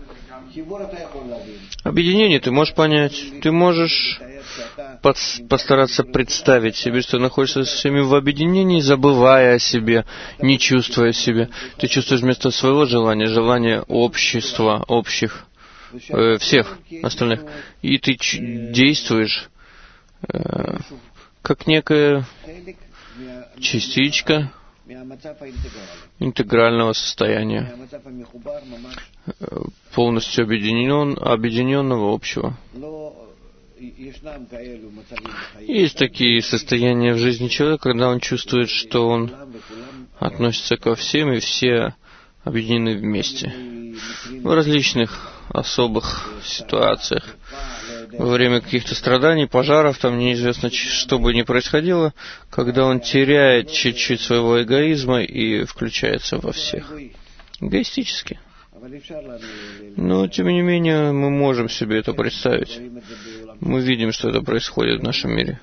Объединение ты можешь понять. Ты можешь постараться представить себе, что находишься со всеми в объединении, забывая о себе, не чувствуя себя. Ты чувствуешь вместо своего желания общества, общих, всех остальных. И ты действуешь как некая частичка интегрального состояния, полностью объединенного общего. Есть такие состояния в жизни человека, когда он чувствует, что он относится ко всем, и все объединены вместе. В различных особых ситуациях. Во время каких-то страданий, пожаров, там неизвестно, что бы ни происходило, когда он теряет чуть-чуть своего эгоизма и включается во всех. Эгоистически. Но, тем не менее, мы можем себе это представить. Мы видим, что это происходит в нашем мире.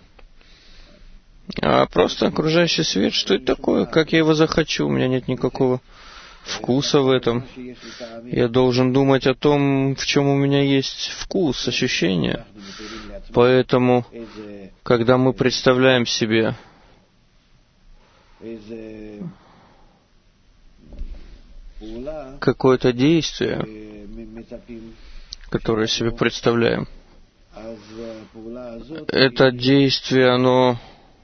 А просто окружающий свет, что это такое? Как я его захочу? У меня нет никакого вкуса в этом. Я должен думать о том, в чем у меня есть вкус, ощущение. Поэтому, когда мы представляем себе какое-то действие, которое себе представляем, это действие, оно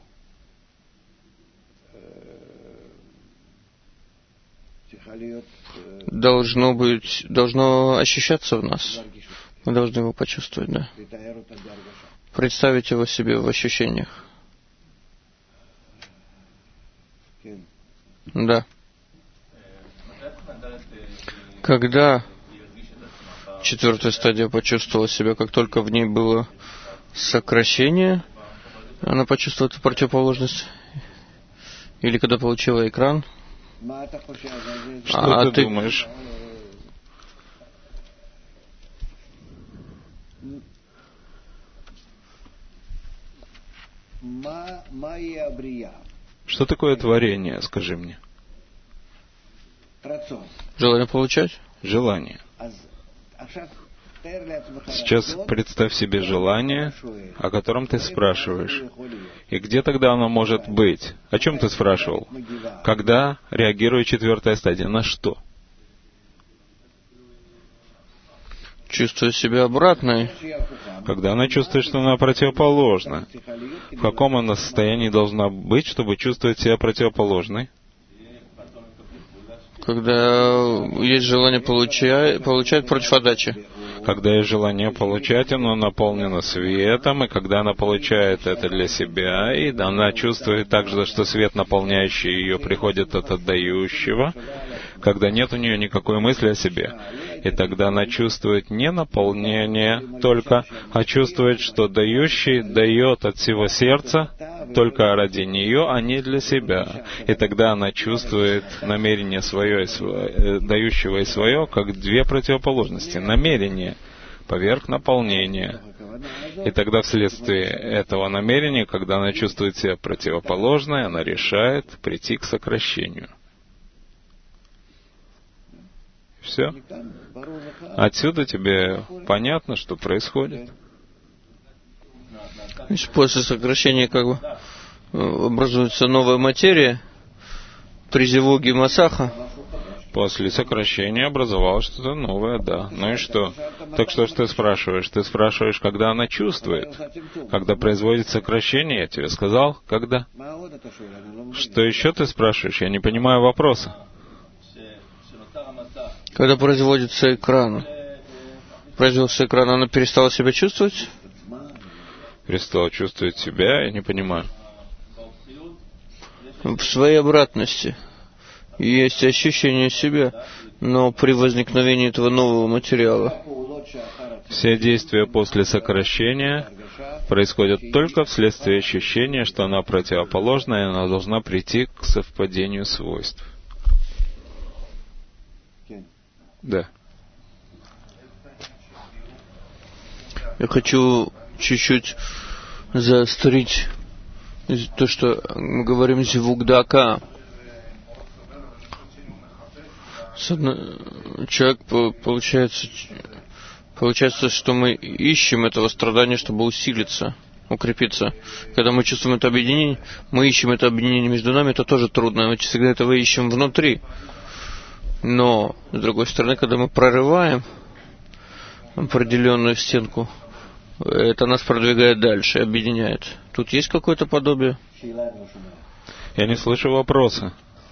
должно ощущаться в нас. Мы должны его почувствовать, да. Представить его себе в ощущениях. Да. Когда четвертая стадия почувствовала себя, как только в ней было сокращение, она почувствовала эту противоположность. Или когда получила экран. Что ты думаешь? Что такое творение, скажи мне? Желание получать? Желание. Сейчас представь себе желание, о котором ты спрашиваешь. И где тогда оно может быть? О чем ты спрашивал? Когда реагирует четвертая стадия? На что? Чувствую себя обратной. Когда она чувствует, что она противоположна. В каком она состоянии должна быть, чтобы чувствовать себя противоположной? Когда есть желание получать против отдачи. Когда есть желание получать, оно наполнено светом, и когда она получает это для себя, и она чувствует также, что свет, наполняющий ее, приходит от отдающего, когда нет у нее никакой мысли о себе. И тогда она чувствует не наполнение только, а чувствует, что дающий дает от всего сердца только ради нее, а не для себя. И тогда она чувствует намерение свое, дающего и свое, как две противоположности. Намерение поверх наполнения. И тогда вследствие этого намерения, когда она чувствует себя противоположной, она решает прийти к сокращению. Все. Отсюда тебе понятно, что происходит. После сокращения образуется новая материя при зивуге Масаха. После сокращения образовалось что-то новое, да. Ну и что? Так что ж ты спрашиваешь? Ты спрашиваешь, когда она чувствует? Когда производит сокращение, я тебе сказал, когда? Что еще ты спрашиваешь? Я не понимаю вопроса. Когда производится экран, она перестала себя чувствовать? Перестала чувствовать себя, я не понимаю. В своей обратности есть ощущение себя, но при возникновении этого нового материала. Все действия после сокращения происходят только вследствие ощущения, что она противоположна, и она должна прийти к совпадению свойств. Да. Я хочу чуть-чуть заострить то, что мы говорим зивуг дака. Человек, получается, что мы ищем этого страдания, чтобы усилиться, укрепиться. Когда мы чувствуем это объединение, мы ищем это объединение между нами, это тоже трудно. Мы всегда этого ищем внутри. Но, с другой стороны, когда мы прорываем определенную стенку, это нас продвигает дальше, объединяет. Тут есть какое-то подобие? Я не слышу вопроса.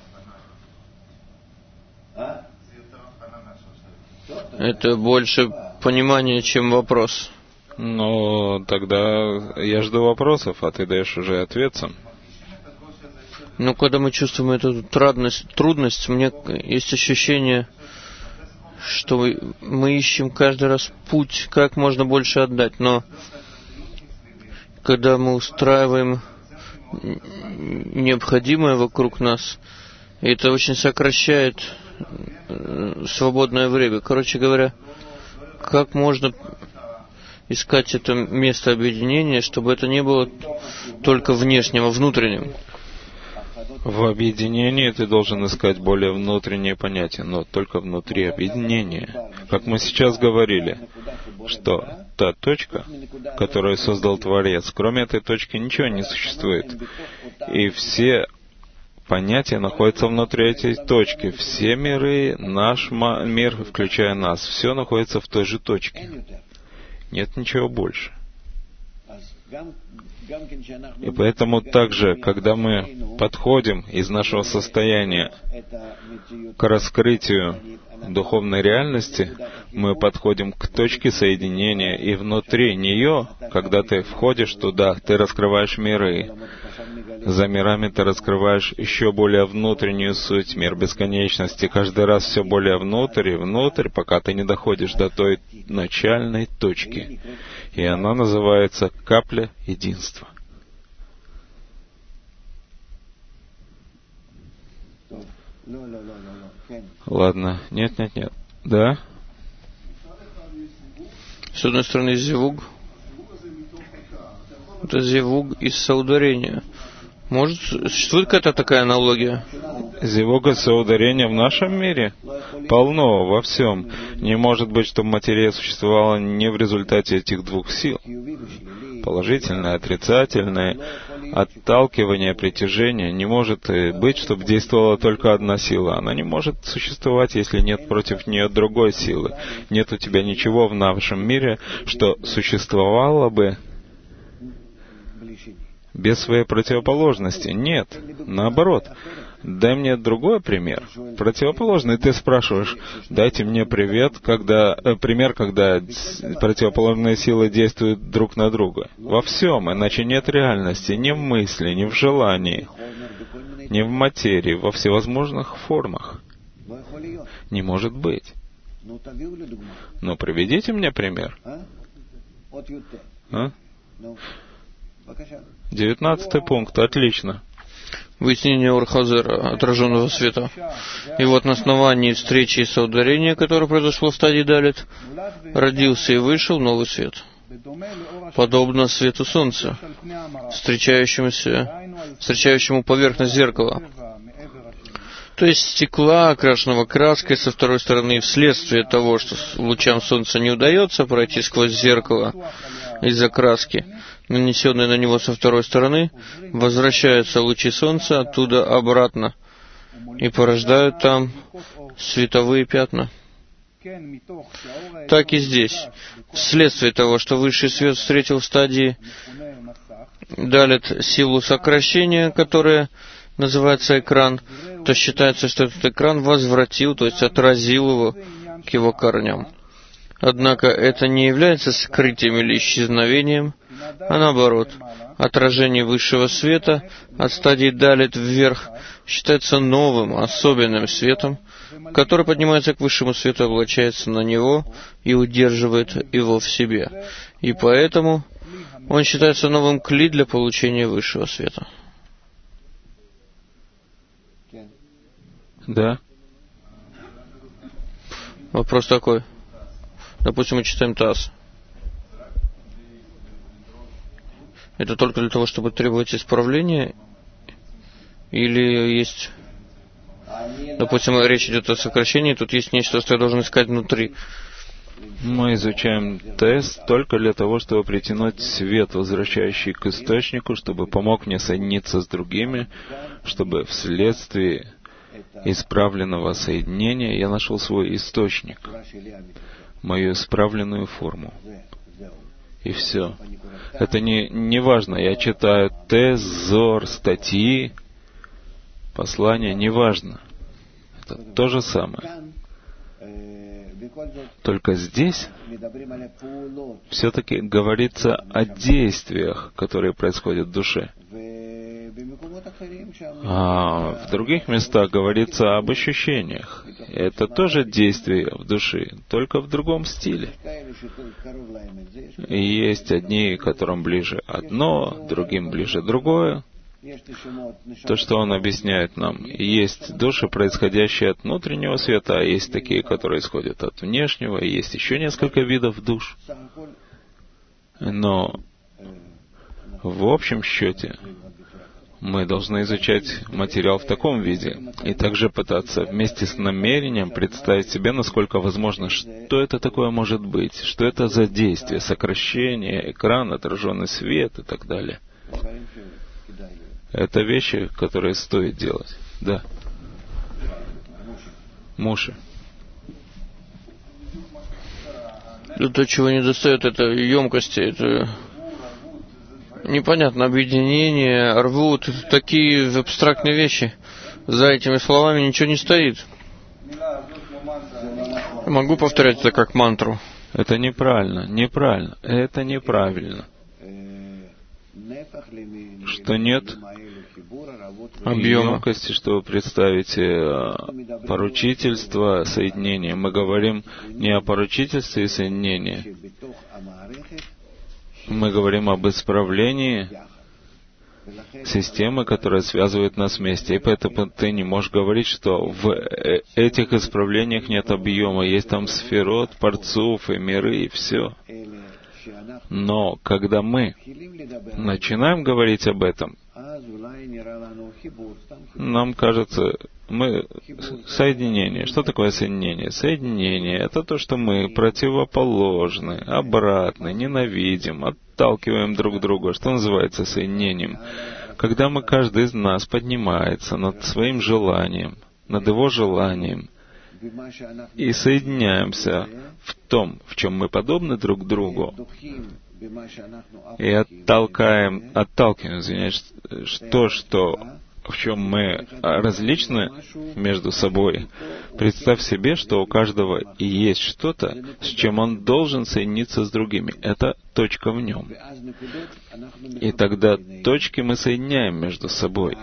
Это больше понимание, чем вопрос. Ну, тогда я жду вопросов, а ты даешь уже ответ сам. Но когда мы чувствуем эту трудность, у меня есть ощущение, что мы ищем каждый раз путь, как можно больше отдать. Но когда мы устраиваем необходимое вокруг нас, это очень сокращает свободное время. Короче говоря, как можно искать это место объединения, чтобы это не было только внешним, а внутренним? В объединении ты должен искать более внутренние понятия, но только внутри объединения. Как мы сейчас говорили, что та точка, которую создал Творец, кроме этой точки ничего не существует. И все понятия находятся внутри этой точки. Все миры, наш мир, включая нас, все находится в той же точке. Нет ничего больше. И поэтому также, когда мы подходим из нашего состояния к раскрытию духовной реальности, мы подходим к точке соединения, и внутри нее, когда ты входишь туда, ты раскрываешь миры. За мирами ты раскрываешь еще более внутреннюю суть, мир бесконечности, каждый раз все более внутрь и внутрь, пока ты не доходишь до той начальной точки. И она называется капля единства. Ладно. Нет. Да? С одной стороны, зивуг. Это зивуг из соударения. Может, существует какая-то такая аналогия? Зивуга соударения в нашем мире полно во всем. Не может быть, чтобы материя существовала не в результате этих двух сил. Положительное, отрицательное, отталкивание, притяжение. Не может быть, чтобы действовала только одна сила. Она не может существовать, если нет против нее другой силы. Нет у тебя ничего в нашем мире, что существовало бы без своей противоположности. Нет. Наоборот. Дай мне другой пример, противоположный. Ты спрашиваешь, дайте мне пример, когда противоположные силы действуют друг на друга. Во всем, иначе нет реальности, ни в мысли, ни в желании, ни в материи, во всевозможных формах. Не может быть. Но приведите мне пример. 19 пункт, отлично. Выяснение Ор-Хазера, отраженного света. И вот на основании встречи и соударения, которое произошло в стадии Далит, родился и вышел новый свет. Подобно свету солнца, встречающему поверхность зеркала. То есть стекла, окрашенного краской со второй стороны, вследствие того, что лучам солнца не удается пройти сквозь зеркало из-за краски, нанесенные на него со второй стороны, возвращаются лучи солнца оттуда обратно и порождают там световые пятна. Так и здесь. Вследствие того, что высший свет встретил в стадии Далит силу сокращения, которая называется экран, то считается, что этот экран возвратил, то есть отразил его к его корням. Однако это не является скрытием или исчезновением, а наоборот, отражение высшего света от стадии Далит вверх считается новым, особенным светом, который поднимается к высшему свету, облачается на него и удерживает его в себе. И поэтому он считается новым кли для получения высшего света. Да. Вопрос такой. Допустим, мы читаем Таз. Это только для того, чтобы требовать исправления? Или есть... Допустим, речь идет о сокращении, тут есть нечто, что я должен искать внутри. Мы изучаем тест только для того, чтобы притянуть свет, возвращающий к источнику, чтобы помог мне соединиться с другими, чтобы вследствие исправленного соединения я нашел свой источник, мою исправленную форму. И все. Это не важно. Я читаю тест, зор, статьи, послания, не важно. Это то же самое. Только здесь все-таки говорится о действиях, которые происходят в душе. А в других местах говорится об ощущениях. Это тоже действие в душе, только в другом стиле. И есть одни, которым ближе одно, другим ближе другое. То, что он объясняет нам, есть души, происходящие от внутреннего света, а есть такие, которые исходят от внешнего, и есть еще несколько видов душ. Но в общем счете мы должны изучать материал в таком виде и также пытаться вместе с намерением представить себе, насколько возможно, что это такое может быть, что это за действие, сокращение, экран, отраженный свет и так далее. Это вещи, которые стоит делать. Да. Муши. То, чего не достает, это емкости, это непонятно, объединение, рвут, такие абстрактные вещи. За этими словами ничего не стоит. Могу повторять это как мантру. Это неправильно, неправильно, это неправильно. Что нет емкости, чтобы представить поручительство, соединение. Мы говорим не о поручительстве и соединении. Мы говорим об исправлении системы, которая связывает нас вместе. И поэтому ты не можешь говорить, что в этих исправлениях нет объема. Есть там сферот, парцуф и миры, и все. Но когда мы начинаем говорить об этом, нам кажется, соединение. Что такое соединение? Соединение — это то, что мы противоположны, обратны, ненавидим, отталкиваем друг друга. Что называется соединением? Когда каждый из нас поднимается над своим желанием, над его желанием, и соединяемся в том, в чем мы подобны друг другу, и отталкиваем, то, что в чем мы различны между собой, представь себе, что у каждого и есть что-то, с чем он должен соединиться с другими. Это точка в нем. И тогда точки мы соединяем между собой.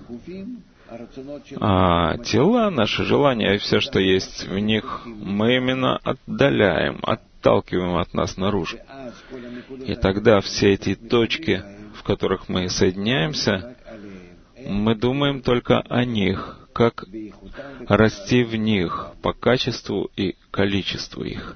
А тела, наши желания и все, что есть в них, мы именно отдаляем, отталкиваем от нас наружу. И тогда все эти точки, в которых мы соединяемся, мы думаем только о них, как расти в них по качеству и количеству их.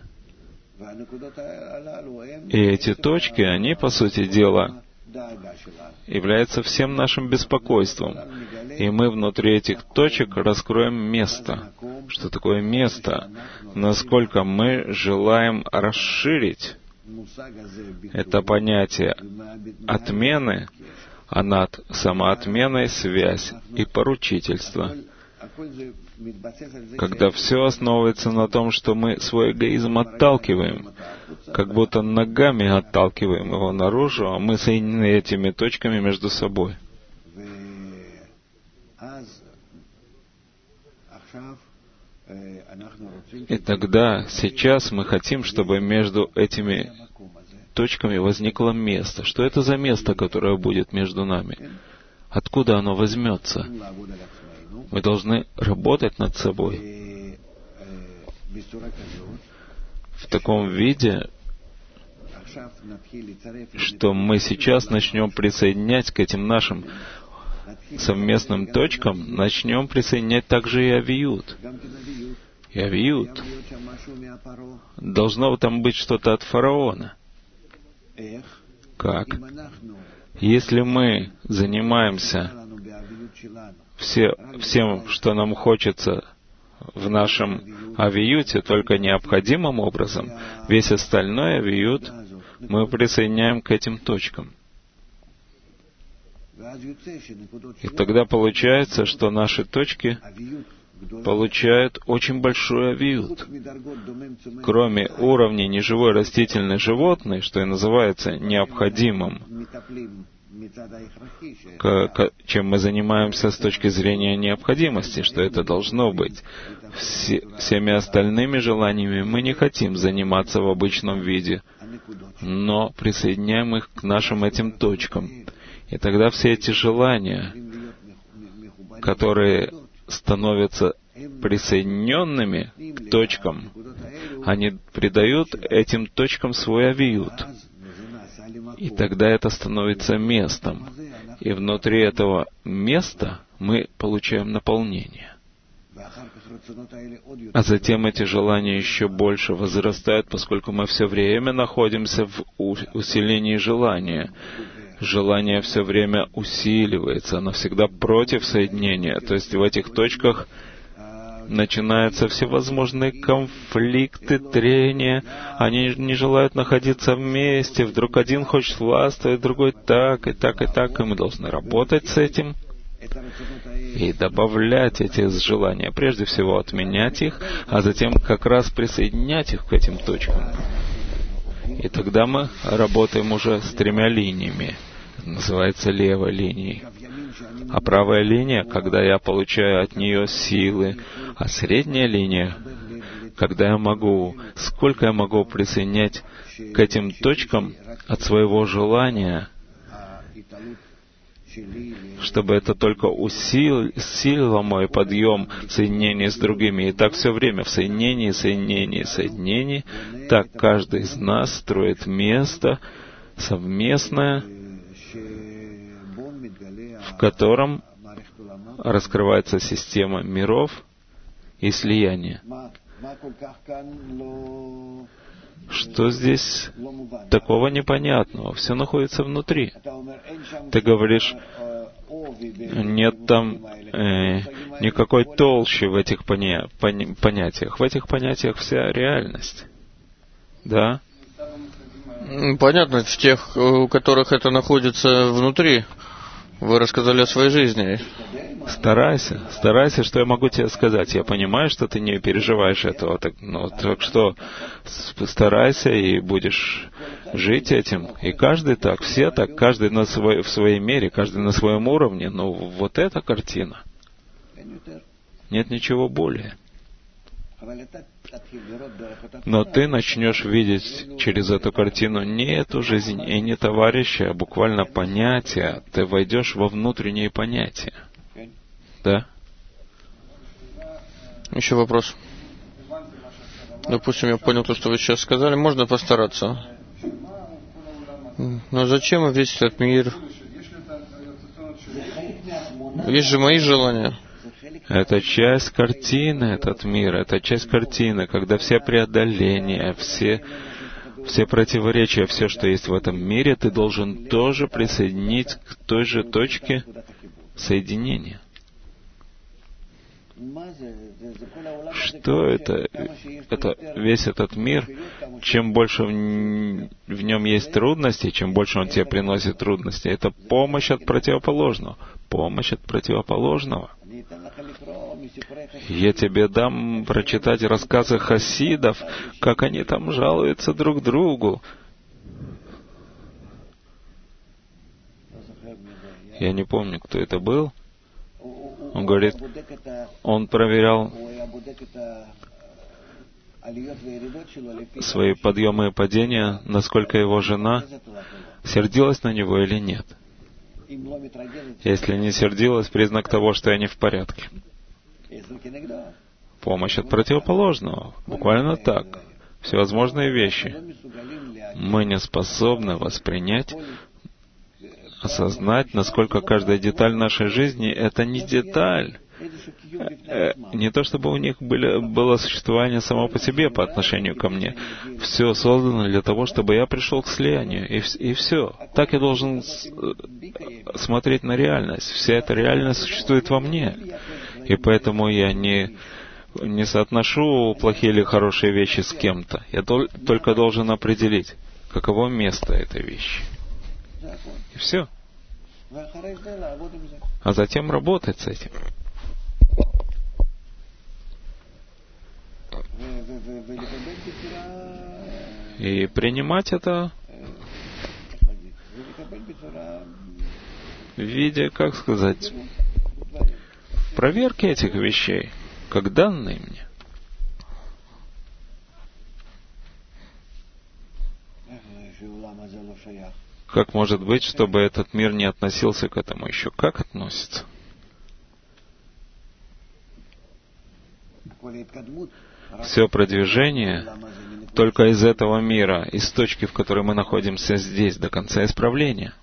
И эти точки, они, по сути дела, являются всем нашим беспокойством. И мы внутри этих точек раскроем место. Что такое место? Насколько мы желаем расширить это понятие отмены, а над самоотменой связь и поручительство. Когда все основывается на том, что мы свой эгоизм отталкиваем, как будто ногами отталкиваем его наружу, а мы соединены этими точками между собой. И тогда, сейчас мы хотим, чтобы между этими точками возникло место. Что это за место, которое будет между нами? Откуда оно возьмется? Мы должны работать над собой в таком виде, что мы сейчас начнем присоединять к этим нашим совместным точкам, начнем присоединять также и авиют. И авиют. Должно там быть что-то от фараона. Как? Если мы занимаемся всем, что нам хочется в нашем авиюте, только необходимым образом, весь остальной авиют мы присоединяем к этим точкам. И тогда получается, что наши точки получают очень большой авиют. Кроме уровней неживой растительной животной, что и называется необходимым, чем мы занимаемся с точки зрения необходимости, что это должно быть. Всеми остальными желаниями мы не хотим заниматься в обычном виде, но присоединяем их к нашим этим точкам. И тогда все эти желания, которые становятся присоединенными к точкам, они придают этим точкам свой авиют. И тогда это становится местом. И внутри этого места мы получаем наполнение. А затем эти желания еще больше возрастают, поскольку мы все время находимся в усилении желания. Желание все время усиливается, оно всегда против соединения. То есть в этих точках начинаются всевозможные конфликты, трения. Они не желают находиться вместе. Вдруг один хочет властвовать, другой так, и так, и так. И мы должны работать с этим и добавлять эти желания. Прежде всего отменять их, а затем как раз присоединять их к этим точкам. И тогда мы работаем уже с 3 линиями. Это называется левой линией. А правая линия, когда я получаю от нее силы, а средняя линия, когда я могу, сколько я могу присоединять к этим точкам от своего желания, чтобы это только усилило мой подъем в соединении с другими. И так все время в соединении, соединении, соединении. Так каждый из нас строит место совместное, в котором раскрывается система миров и слияния. Что здесь такого непонятного? Все находится внутри. Ты говоришь, нет там никакой толщи в этих понятиях. В этих понятиях вся реальность. Да? Понятно, в тех, у которых это находится внутри. Вы рассказали о своей жизни. Старайся, что я могу тебе сказать. Я понимаю, что ты не переживаешь этого, так что старайся и будешь жить этим. И каждый так, все так, каждый в своей мере, каждый на своем уровне. Но вот эта картина. Нет ничего более. Но ты начнешь видеть через эту картину не эту жизнь и не товарища, а буквально понятия. Ты войдешь во внутренние понятия. Да? Еще вопрос. Допустим, я понял то, что вы сейчас сказали. Можно постараться. Но зачем весь этот мир? Есть же мои желания. Это часть картины, этот мир, это часть картины, когда все преодоления, все противоречия, все, что есть в этом мире, ты должен тоже присоединить к той же точке соединения. Что это? Это весь этот мир. Чем больше в нем есть трудностей, чем больше он тебе приносит трудностей, это помощь от противоположного. Помощь от противоположного. Я тебе дам прочитать рассказы хасидов, как они там жалуются друг другу. Я не помню, кто это был. Он говорит, он проверял свои подъемы и падения, насколько его жена сердилась на него или нет. Если не сердилась, признак того, что я не в порядке. Помощь от противоположного. Буквально так. Всевозможные вещи. Мы не способны воспринять, осознать, насколько каждая деталь нашей жизни — это не деталь. Не то, чтобы у них было существование само по себе по отношению ко мне. Все создано для того, чтобы я пришел к слиянию. И все. Так я должен смотреть на реальность. Вся эта реальность существует во мне. И поэтому я не соотношу плохие или хорошие вещи с кем-то. Я только должен определить, каково место этой вещи. И все. А затем работать с этим. И принимать это в виде, как сказать, проверки этих вещей, как данные мне. Как может быть, чтобы этот мир не относился к этому еще? Как относится? Все продвижение только из этого мира, из точки, в которой мы находимся здесь, до конца исправления.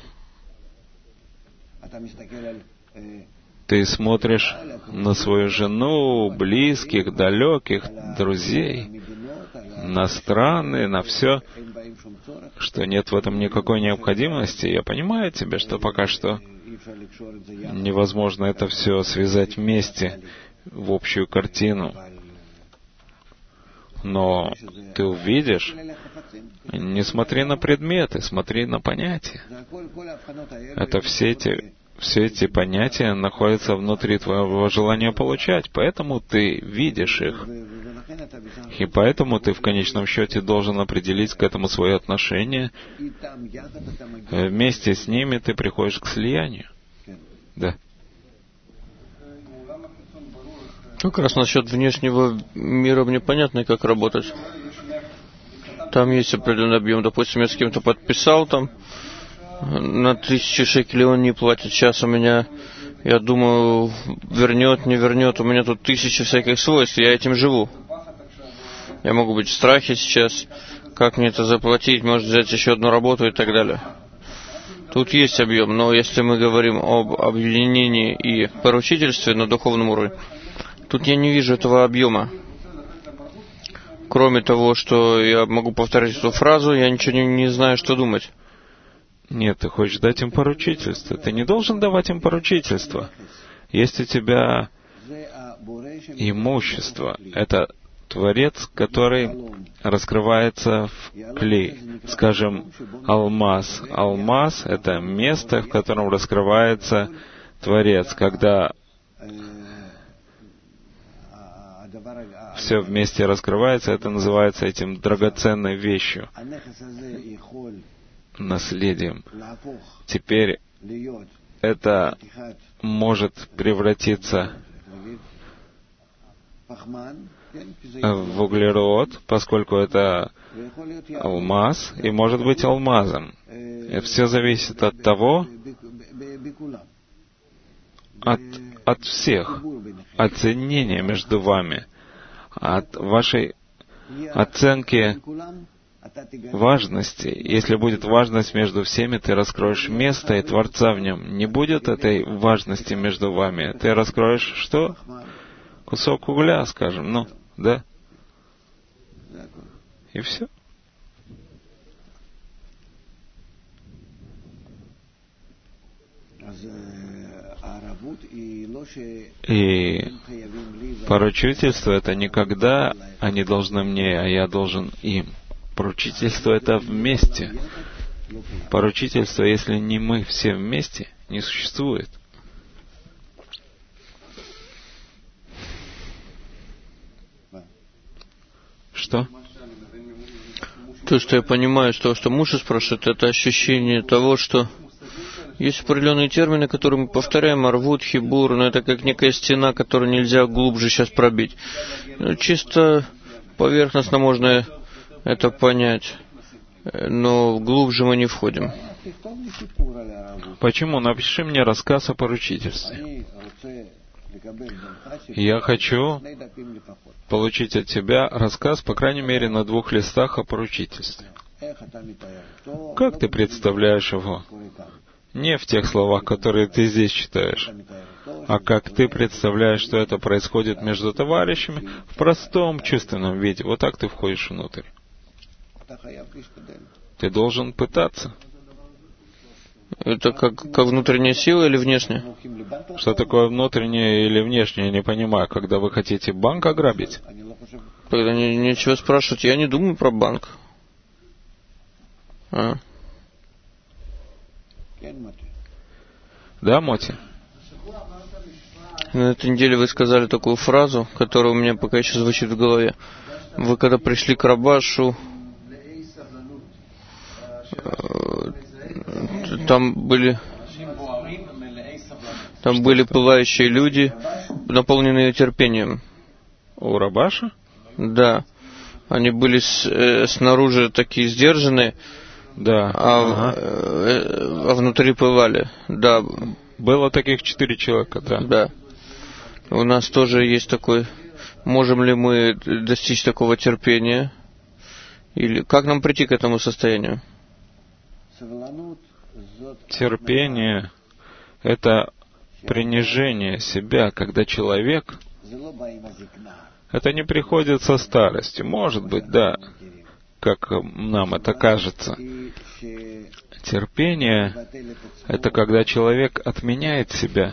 Ты смотришь на свою жену, близких, далеких, друзей, на страны, на все, что нет в этом никакой необходимости. Я понимаю тебя, что пока что невозможно это все связать вместе в общую картину. Но ты увидишь, не смотри на предметы, смотри на понятия. Это все эти понятия находятся внутри твоего желания получать, поэтому ты видишь их. И поэтому ты в конечном счете должен определить к этому свое отношение. Вместе с ними ты приходишь к слиянию. Да. Как раз насчет внешнего мира мне понятно, как работать. Там есть определенный объем. Допустим, я с кем-то подписал там на 1000 шекелей, он не платит. Сейчас у меня, я думаю, вернет, не вернет. У меня тут 1000 всяких свойств, я этим живу. Я могу быть в страхе сейчас, как мне это заплатить, может взять еще одну работу и так далее. Тут есть объем, но если мы говорим об объединении и поручительстве на духовном уровне, тут я не вижу этого объема. Кроме того, что я могу повторить эту фразу, я ничего не знаю, что думать. Нет, ты хочешь дать им поручительство. Ты не должен давать им поручительство. Есть у тебя имущество. Это Творец, который раскрывается в кли. Скажем, алмаз. Алмаз — это место, в котором раскрывается Творец, когда все вместе раскрывается, это называется этим драгоценной вещью, наследием. Теперь это может превратиться в углерод, поскольку это алмаз, и может быть алмазом. И все зависит от того, от всех, оценения между вами, от вашей оценки важности. Если будет важность между всеми, ты раскроешь место и Творца в нем. Не будет этой важности между вами. Ты раскроешь что? Кусок угля, скажем, ну, да? И все. И поручительство — это не когда они должны мне, а я должен им. Поручительство — это вместе. Поручительство, если не мы все вместе, не существует. Что? То, что я понимаю, из того, что Муша спрашивает, это ощущение того, что есть определенные термины, которые мы повторяем, арвут, хибур, но это как некая стена, которую нельзя глубже сейчас пробить. Чисто поверхностно можно это понять, но глубже мы не входим. Почему? Напиши мне рассказ о поручительстве. Я хочу получить от тебя рассказ, по крайней мере, на 2 листах о поручительстве. Как ты представляешь его? Не в тех словах, которые ты здесь читаешь, а как ты представляешь, что это происходит между товарищами в простом чувственном виде. Вот так ты входишь внутрь. Ты должен пытаться. Это как внутренняя сила или внешняя? Что такое внутреннее или внешнее, я не понимаю. Когда вы хотите банк ограбить? Тогда нечего спрашивать. Я не думаю про банк. Да, Моти? На этой неделе вы сказали такую фразу, которая у меня пока еще звучит в голове. Вы когда пришли к Рабашу, там были пылающие люди, наполненные терпением. У Рабаша? Да. Они были снаружи такие сдержанные, да. А внутри пылали. Да. Было таких 4 человека, да. Да. У нас тоже есть такой. Можем ли мы достичь такого терпения? Или как нам прийти к этому состоянию? Терпение — это принижение себя, когда человек... Это не приходит со старостью. Может быть, да, как нам это кажется. Терпение — это когда человек отменяет себя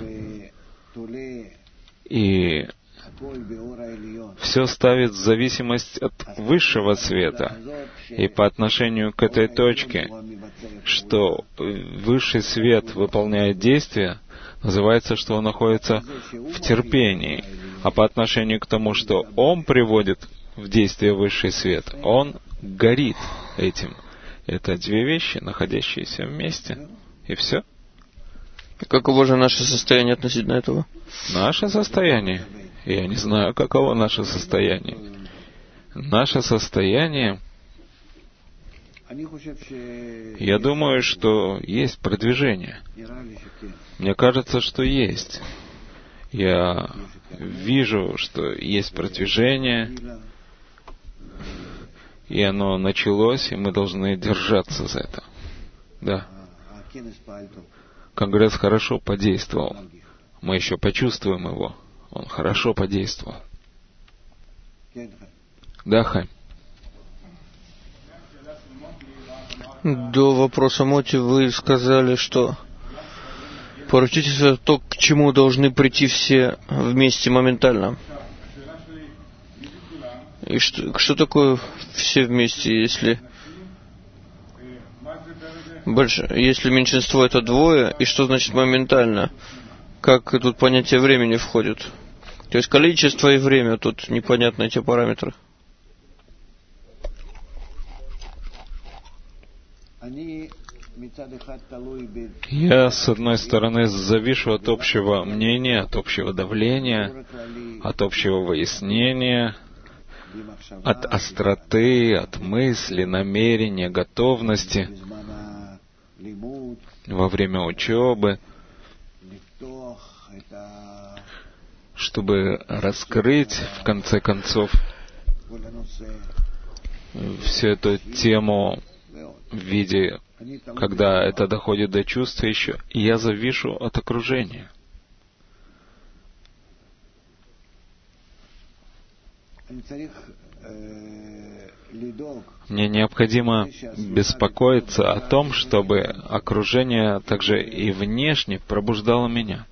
и все ставит в зависимость от высшего света. И по отношению к этой точке, что высший свет выполняет действия, называется, что он находится в терпении. А по отношению к тому, что он приводит в действие высший свет, он горит этим. Это 2 вещи, находящиеся вместе. И все. Каково же наше состояние относительно этого? Наше состояние? Я не знаю, каково наше состояние. Наше состояние... Я думаю, что есть продвижение. Мне кажется, что есть. Я вижу, что есть продвижение, и оно началось, и мы должны держаться за это. Да. Конгресс хорошо подействовал. Мы еще почувствуем его. Он хорошо подействовал. Да, Хайм? До вопроса Моти вы сказали, что поручительство — это то, к чему должны прийти все вместе моментально. И что такое все вместе, если меньшинство — это 2, и что значит моментально? как тут понятие времени входит. То есть количество и время, тут непонятны эти параметры. Я, с одной стороны, завишу от общего мнения, от общего давления, от общего выяснения, от остроты, от мысли, намерения, готовности во время учебы, чтобы раскрыть, в конце концов, всю эту тему в виде, когда это доходит до чувства еще, и я завишу от окружения. Мне необходимо беспокоиться о том, чтобы окружение также и внешне пробуждало меня.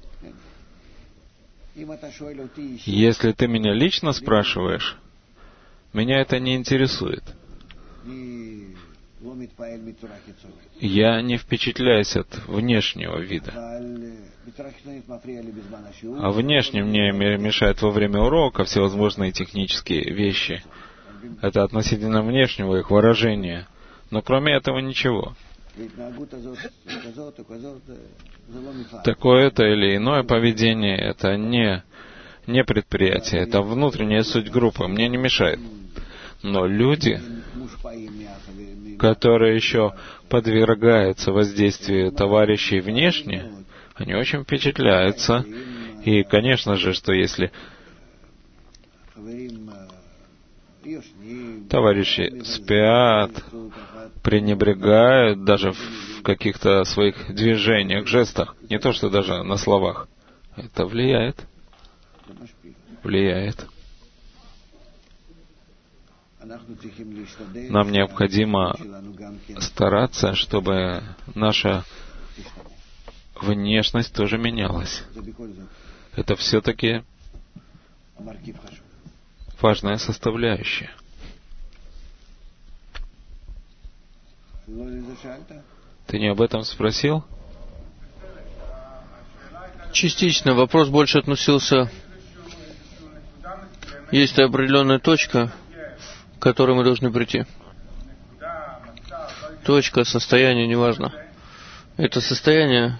Если ты меня лично спрашиваешь, меня это не интересует. Я не впечатляюсь от внешнего вида. А внешне мне мешают во время урока всевозможные технические вещи. Это относительно внешнего их выражения. Но кроме этого ничего. Такое-то или иное поведение — это не предприятие, это внутренняя суть группы, мне не мешает. Но люди, которые еще подвергаются воздействию товарищей внешне, они очень впечатляются. И, конечно же, что если товарищи спят, пренебрегают даже в каких-то своих движениях, жестах, не то что даже на словах, это влияет. Нам необходимо стараться, чтобы наша внешность тоже менялась. Это все-таки важная составляющая. Ты не об этом спросил? Частично. Вопрос больше относился... Есть определенная точка, к которой мы должны прийти. Точка, состояние, неважно. Это состояние,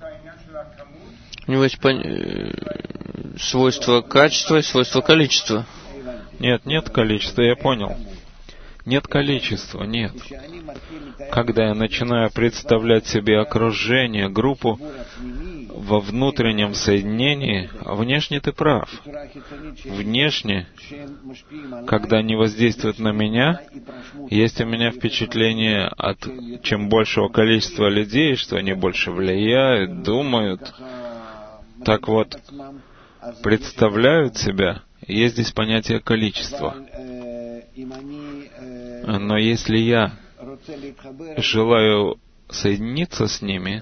у него есть свойство качества и свойство количества. Нет количества, я понял. Нет количества, нет. Когда я начинаю представлять себе окружение, группу во внутреннем соединении, внешне ты прав. Внешне, когда они воздействуют на меня, есть у меня впечатление от чем большего количества людей, что они больше влияют, думают, так вот, представляют себя. Есть здесь понятие количества. Но если я желаю соединиться с ними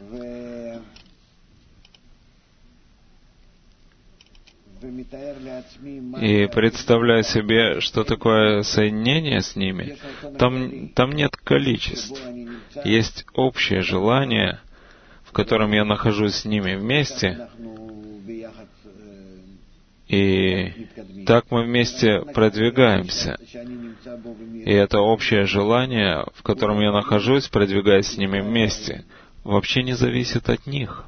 и представляю себе, что такое соединение с ними, там нет количеств. Есть общее желание, в котором я нахожусь с ними вместе, и так мы вместе продвигаемся. И это общее желание, в котором я нахожусь, продвигаясь с ними вместе, вообще не зависит от них.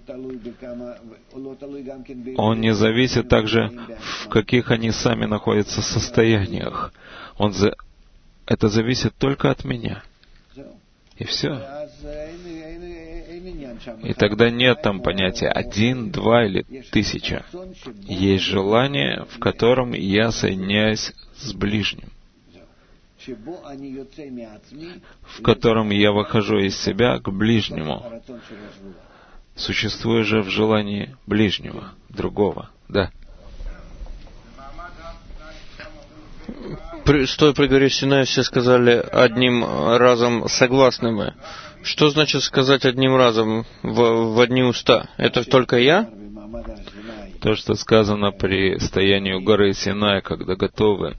Он не зависит также, в каких они сами находятся состояниях. Это зависит только от меня. И все. И тогда нет там понятия 1, 2 или 1000. Есть желание, в котором я соединяюсь с ближним, в котором я выхожу из себя к ближнему, существуя же в желании ближнего, другого. Да. Стоя при горе Синай, все сказали одним разом согласны мы. Что значит сказать одним разом в одни уста? Это только я? То, что сказано при стоянии у горы Синай, когда готовы,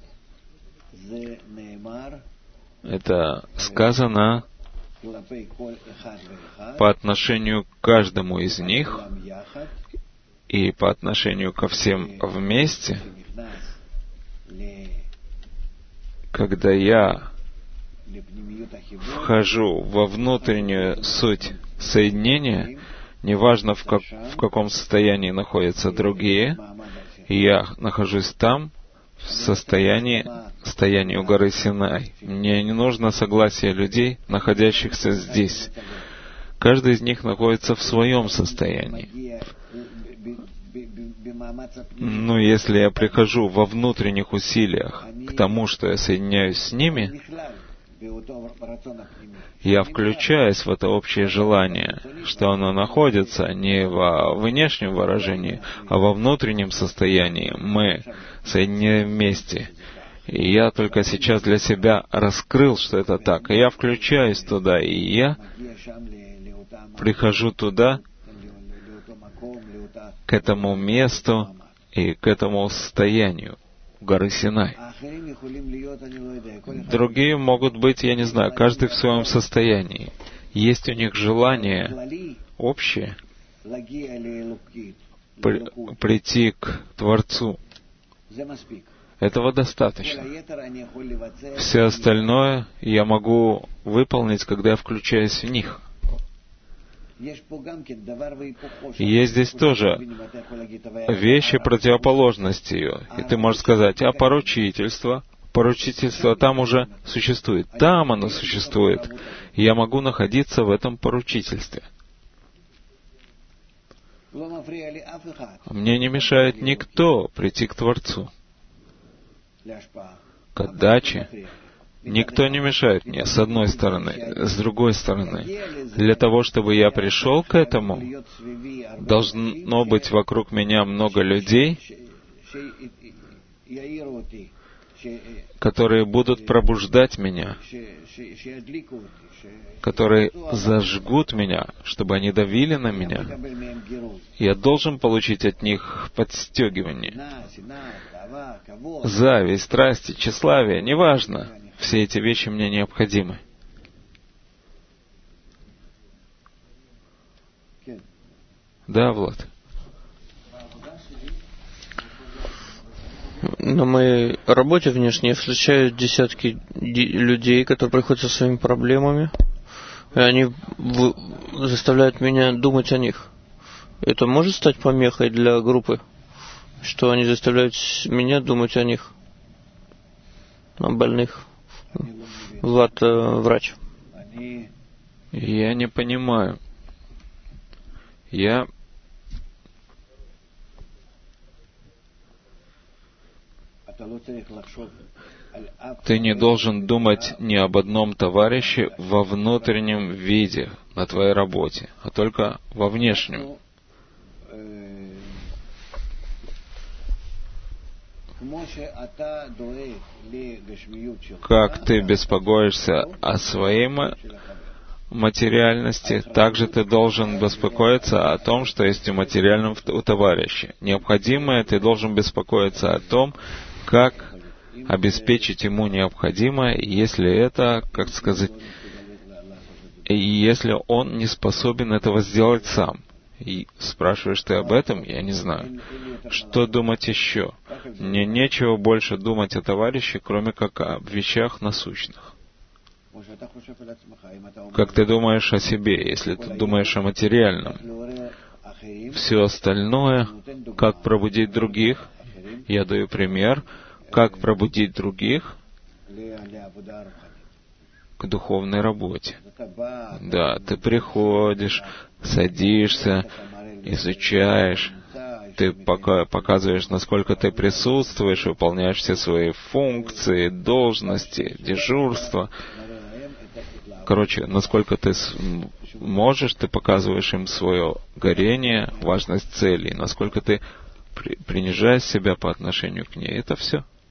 это сказано по отношению к каждому из них и по отношению ко всем вместе, когда я вхожу во внутреннюю суть соединения, неважно в каком состоянии находятся другие, я нахожусь там, в состоянии у горы Синай. Мне не нужно согласие людей, находящихся здесь. Каждый из них находится в своем состоянии. Но если я прихожу во внутренних усилиях к тому, что я соединяюсь с ними, я включаюсь в это общее желание, что оно находится не во внешнем выражении, а во внутреннем состоянии. Мы соединены вместе. И я только сейчас для себя раскрыл, что это так. И я включаюсь туда, и я прихожу туда, к этому месту и к этому состоянию горы Синай. Другие могут быть, я не знаю, каждый в своем состоянии. Есть у них желание общее прийти к Творцу. Этого достаточно. Все остальное я могу выполнить, когда я включаюсь в них. Есть здесь тоже вещи противоположности ее. И ты можешь сказать, а поручительство? Поручительство там уже существует. Там оно существует. И я могу находиться в этом поручительстве. Мне не мешает никто прийти к Творцу, к отдаче. Никто не мешает мне, с одной стороны. С другой стороны, для того, чтобы я пришел к этому, должно быть вокруг меня много людей, которые будут пробуждать меня, которые зажгут меня, чтобы они давили на меня. Я должен получить от них подстегивание. Зависть, страсти, тщеславие, неважно. Все эти вещи мне необходимы. Да, Влад? На моей работе внешне я встречаю десятки людей, которые приходят со своими проблемами, и они заставляют меня думать о них. Это может стать помехой для группы, что они заставляют меня думать о них, о больных. Влад, врач. Я не понимаю. Ты не должен думать ни об одном товарище во внутреннем виде на твоей работе, а только во внешнем. Как ты беспокоишься о своей материальности, также ты должен беспокоиться о том, что есть у материальном у товарища. Необходимое ты должен беспокоиться о том, как обеспечить ему необходимое, если это, как сказать, если он не способен этого сделать сам. И спрашиваешь ты об этом, я не знаю. Что думать еще? Мне нечего больше думать о товарище, кроме как о вещах насущных. Как ты думаешь о себе, если ты думаешь о материальном? Все остальное, как пробудить других, я даю пример, как пробудить других к духовной работе. Да, ты приходишь, садишься, изучаешь, ты показываешь, насколько ты присутствуешь, выполняешь все свои функции, должности, дежурства. Короче, насколько ты можешь, ты показываешь им свое горение, важность целей, насколько ты принижаешь себя по отношению к ней. Это все.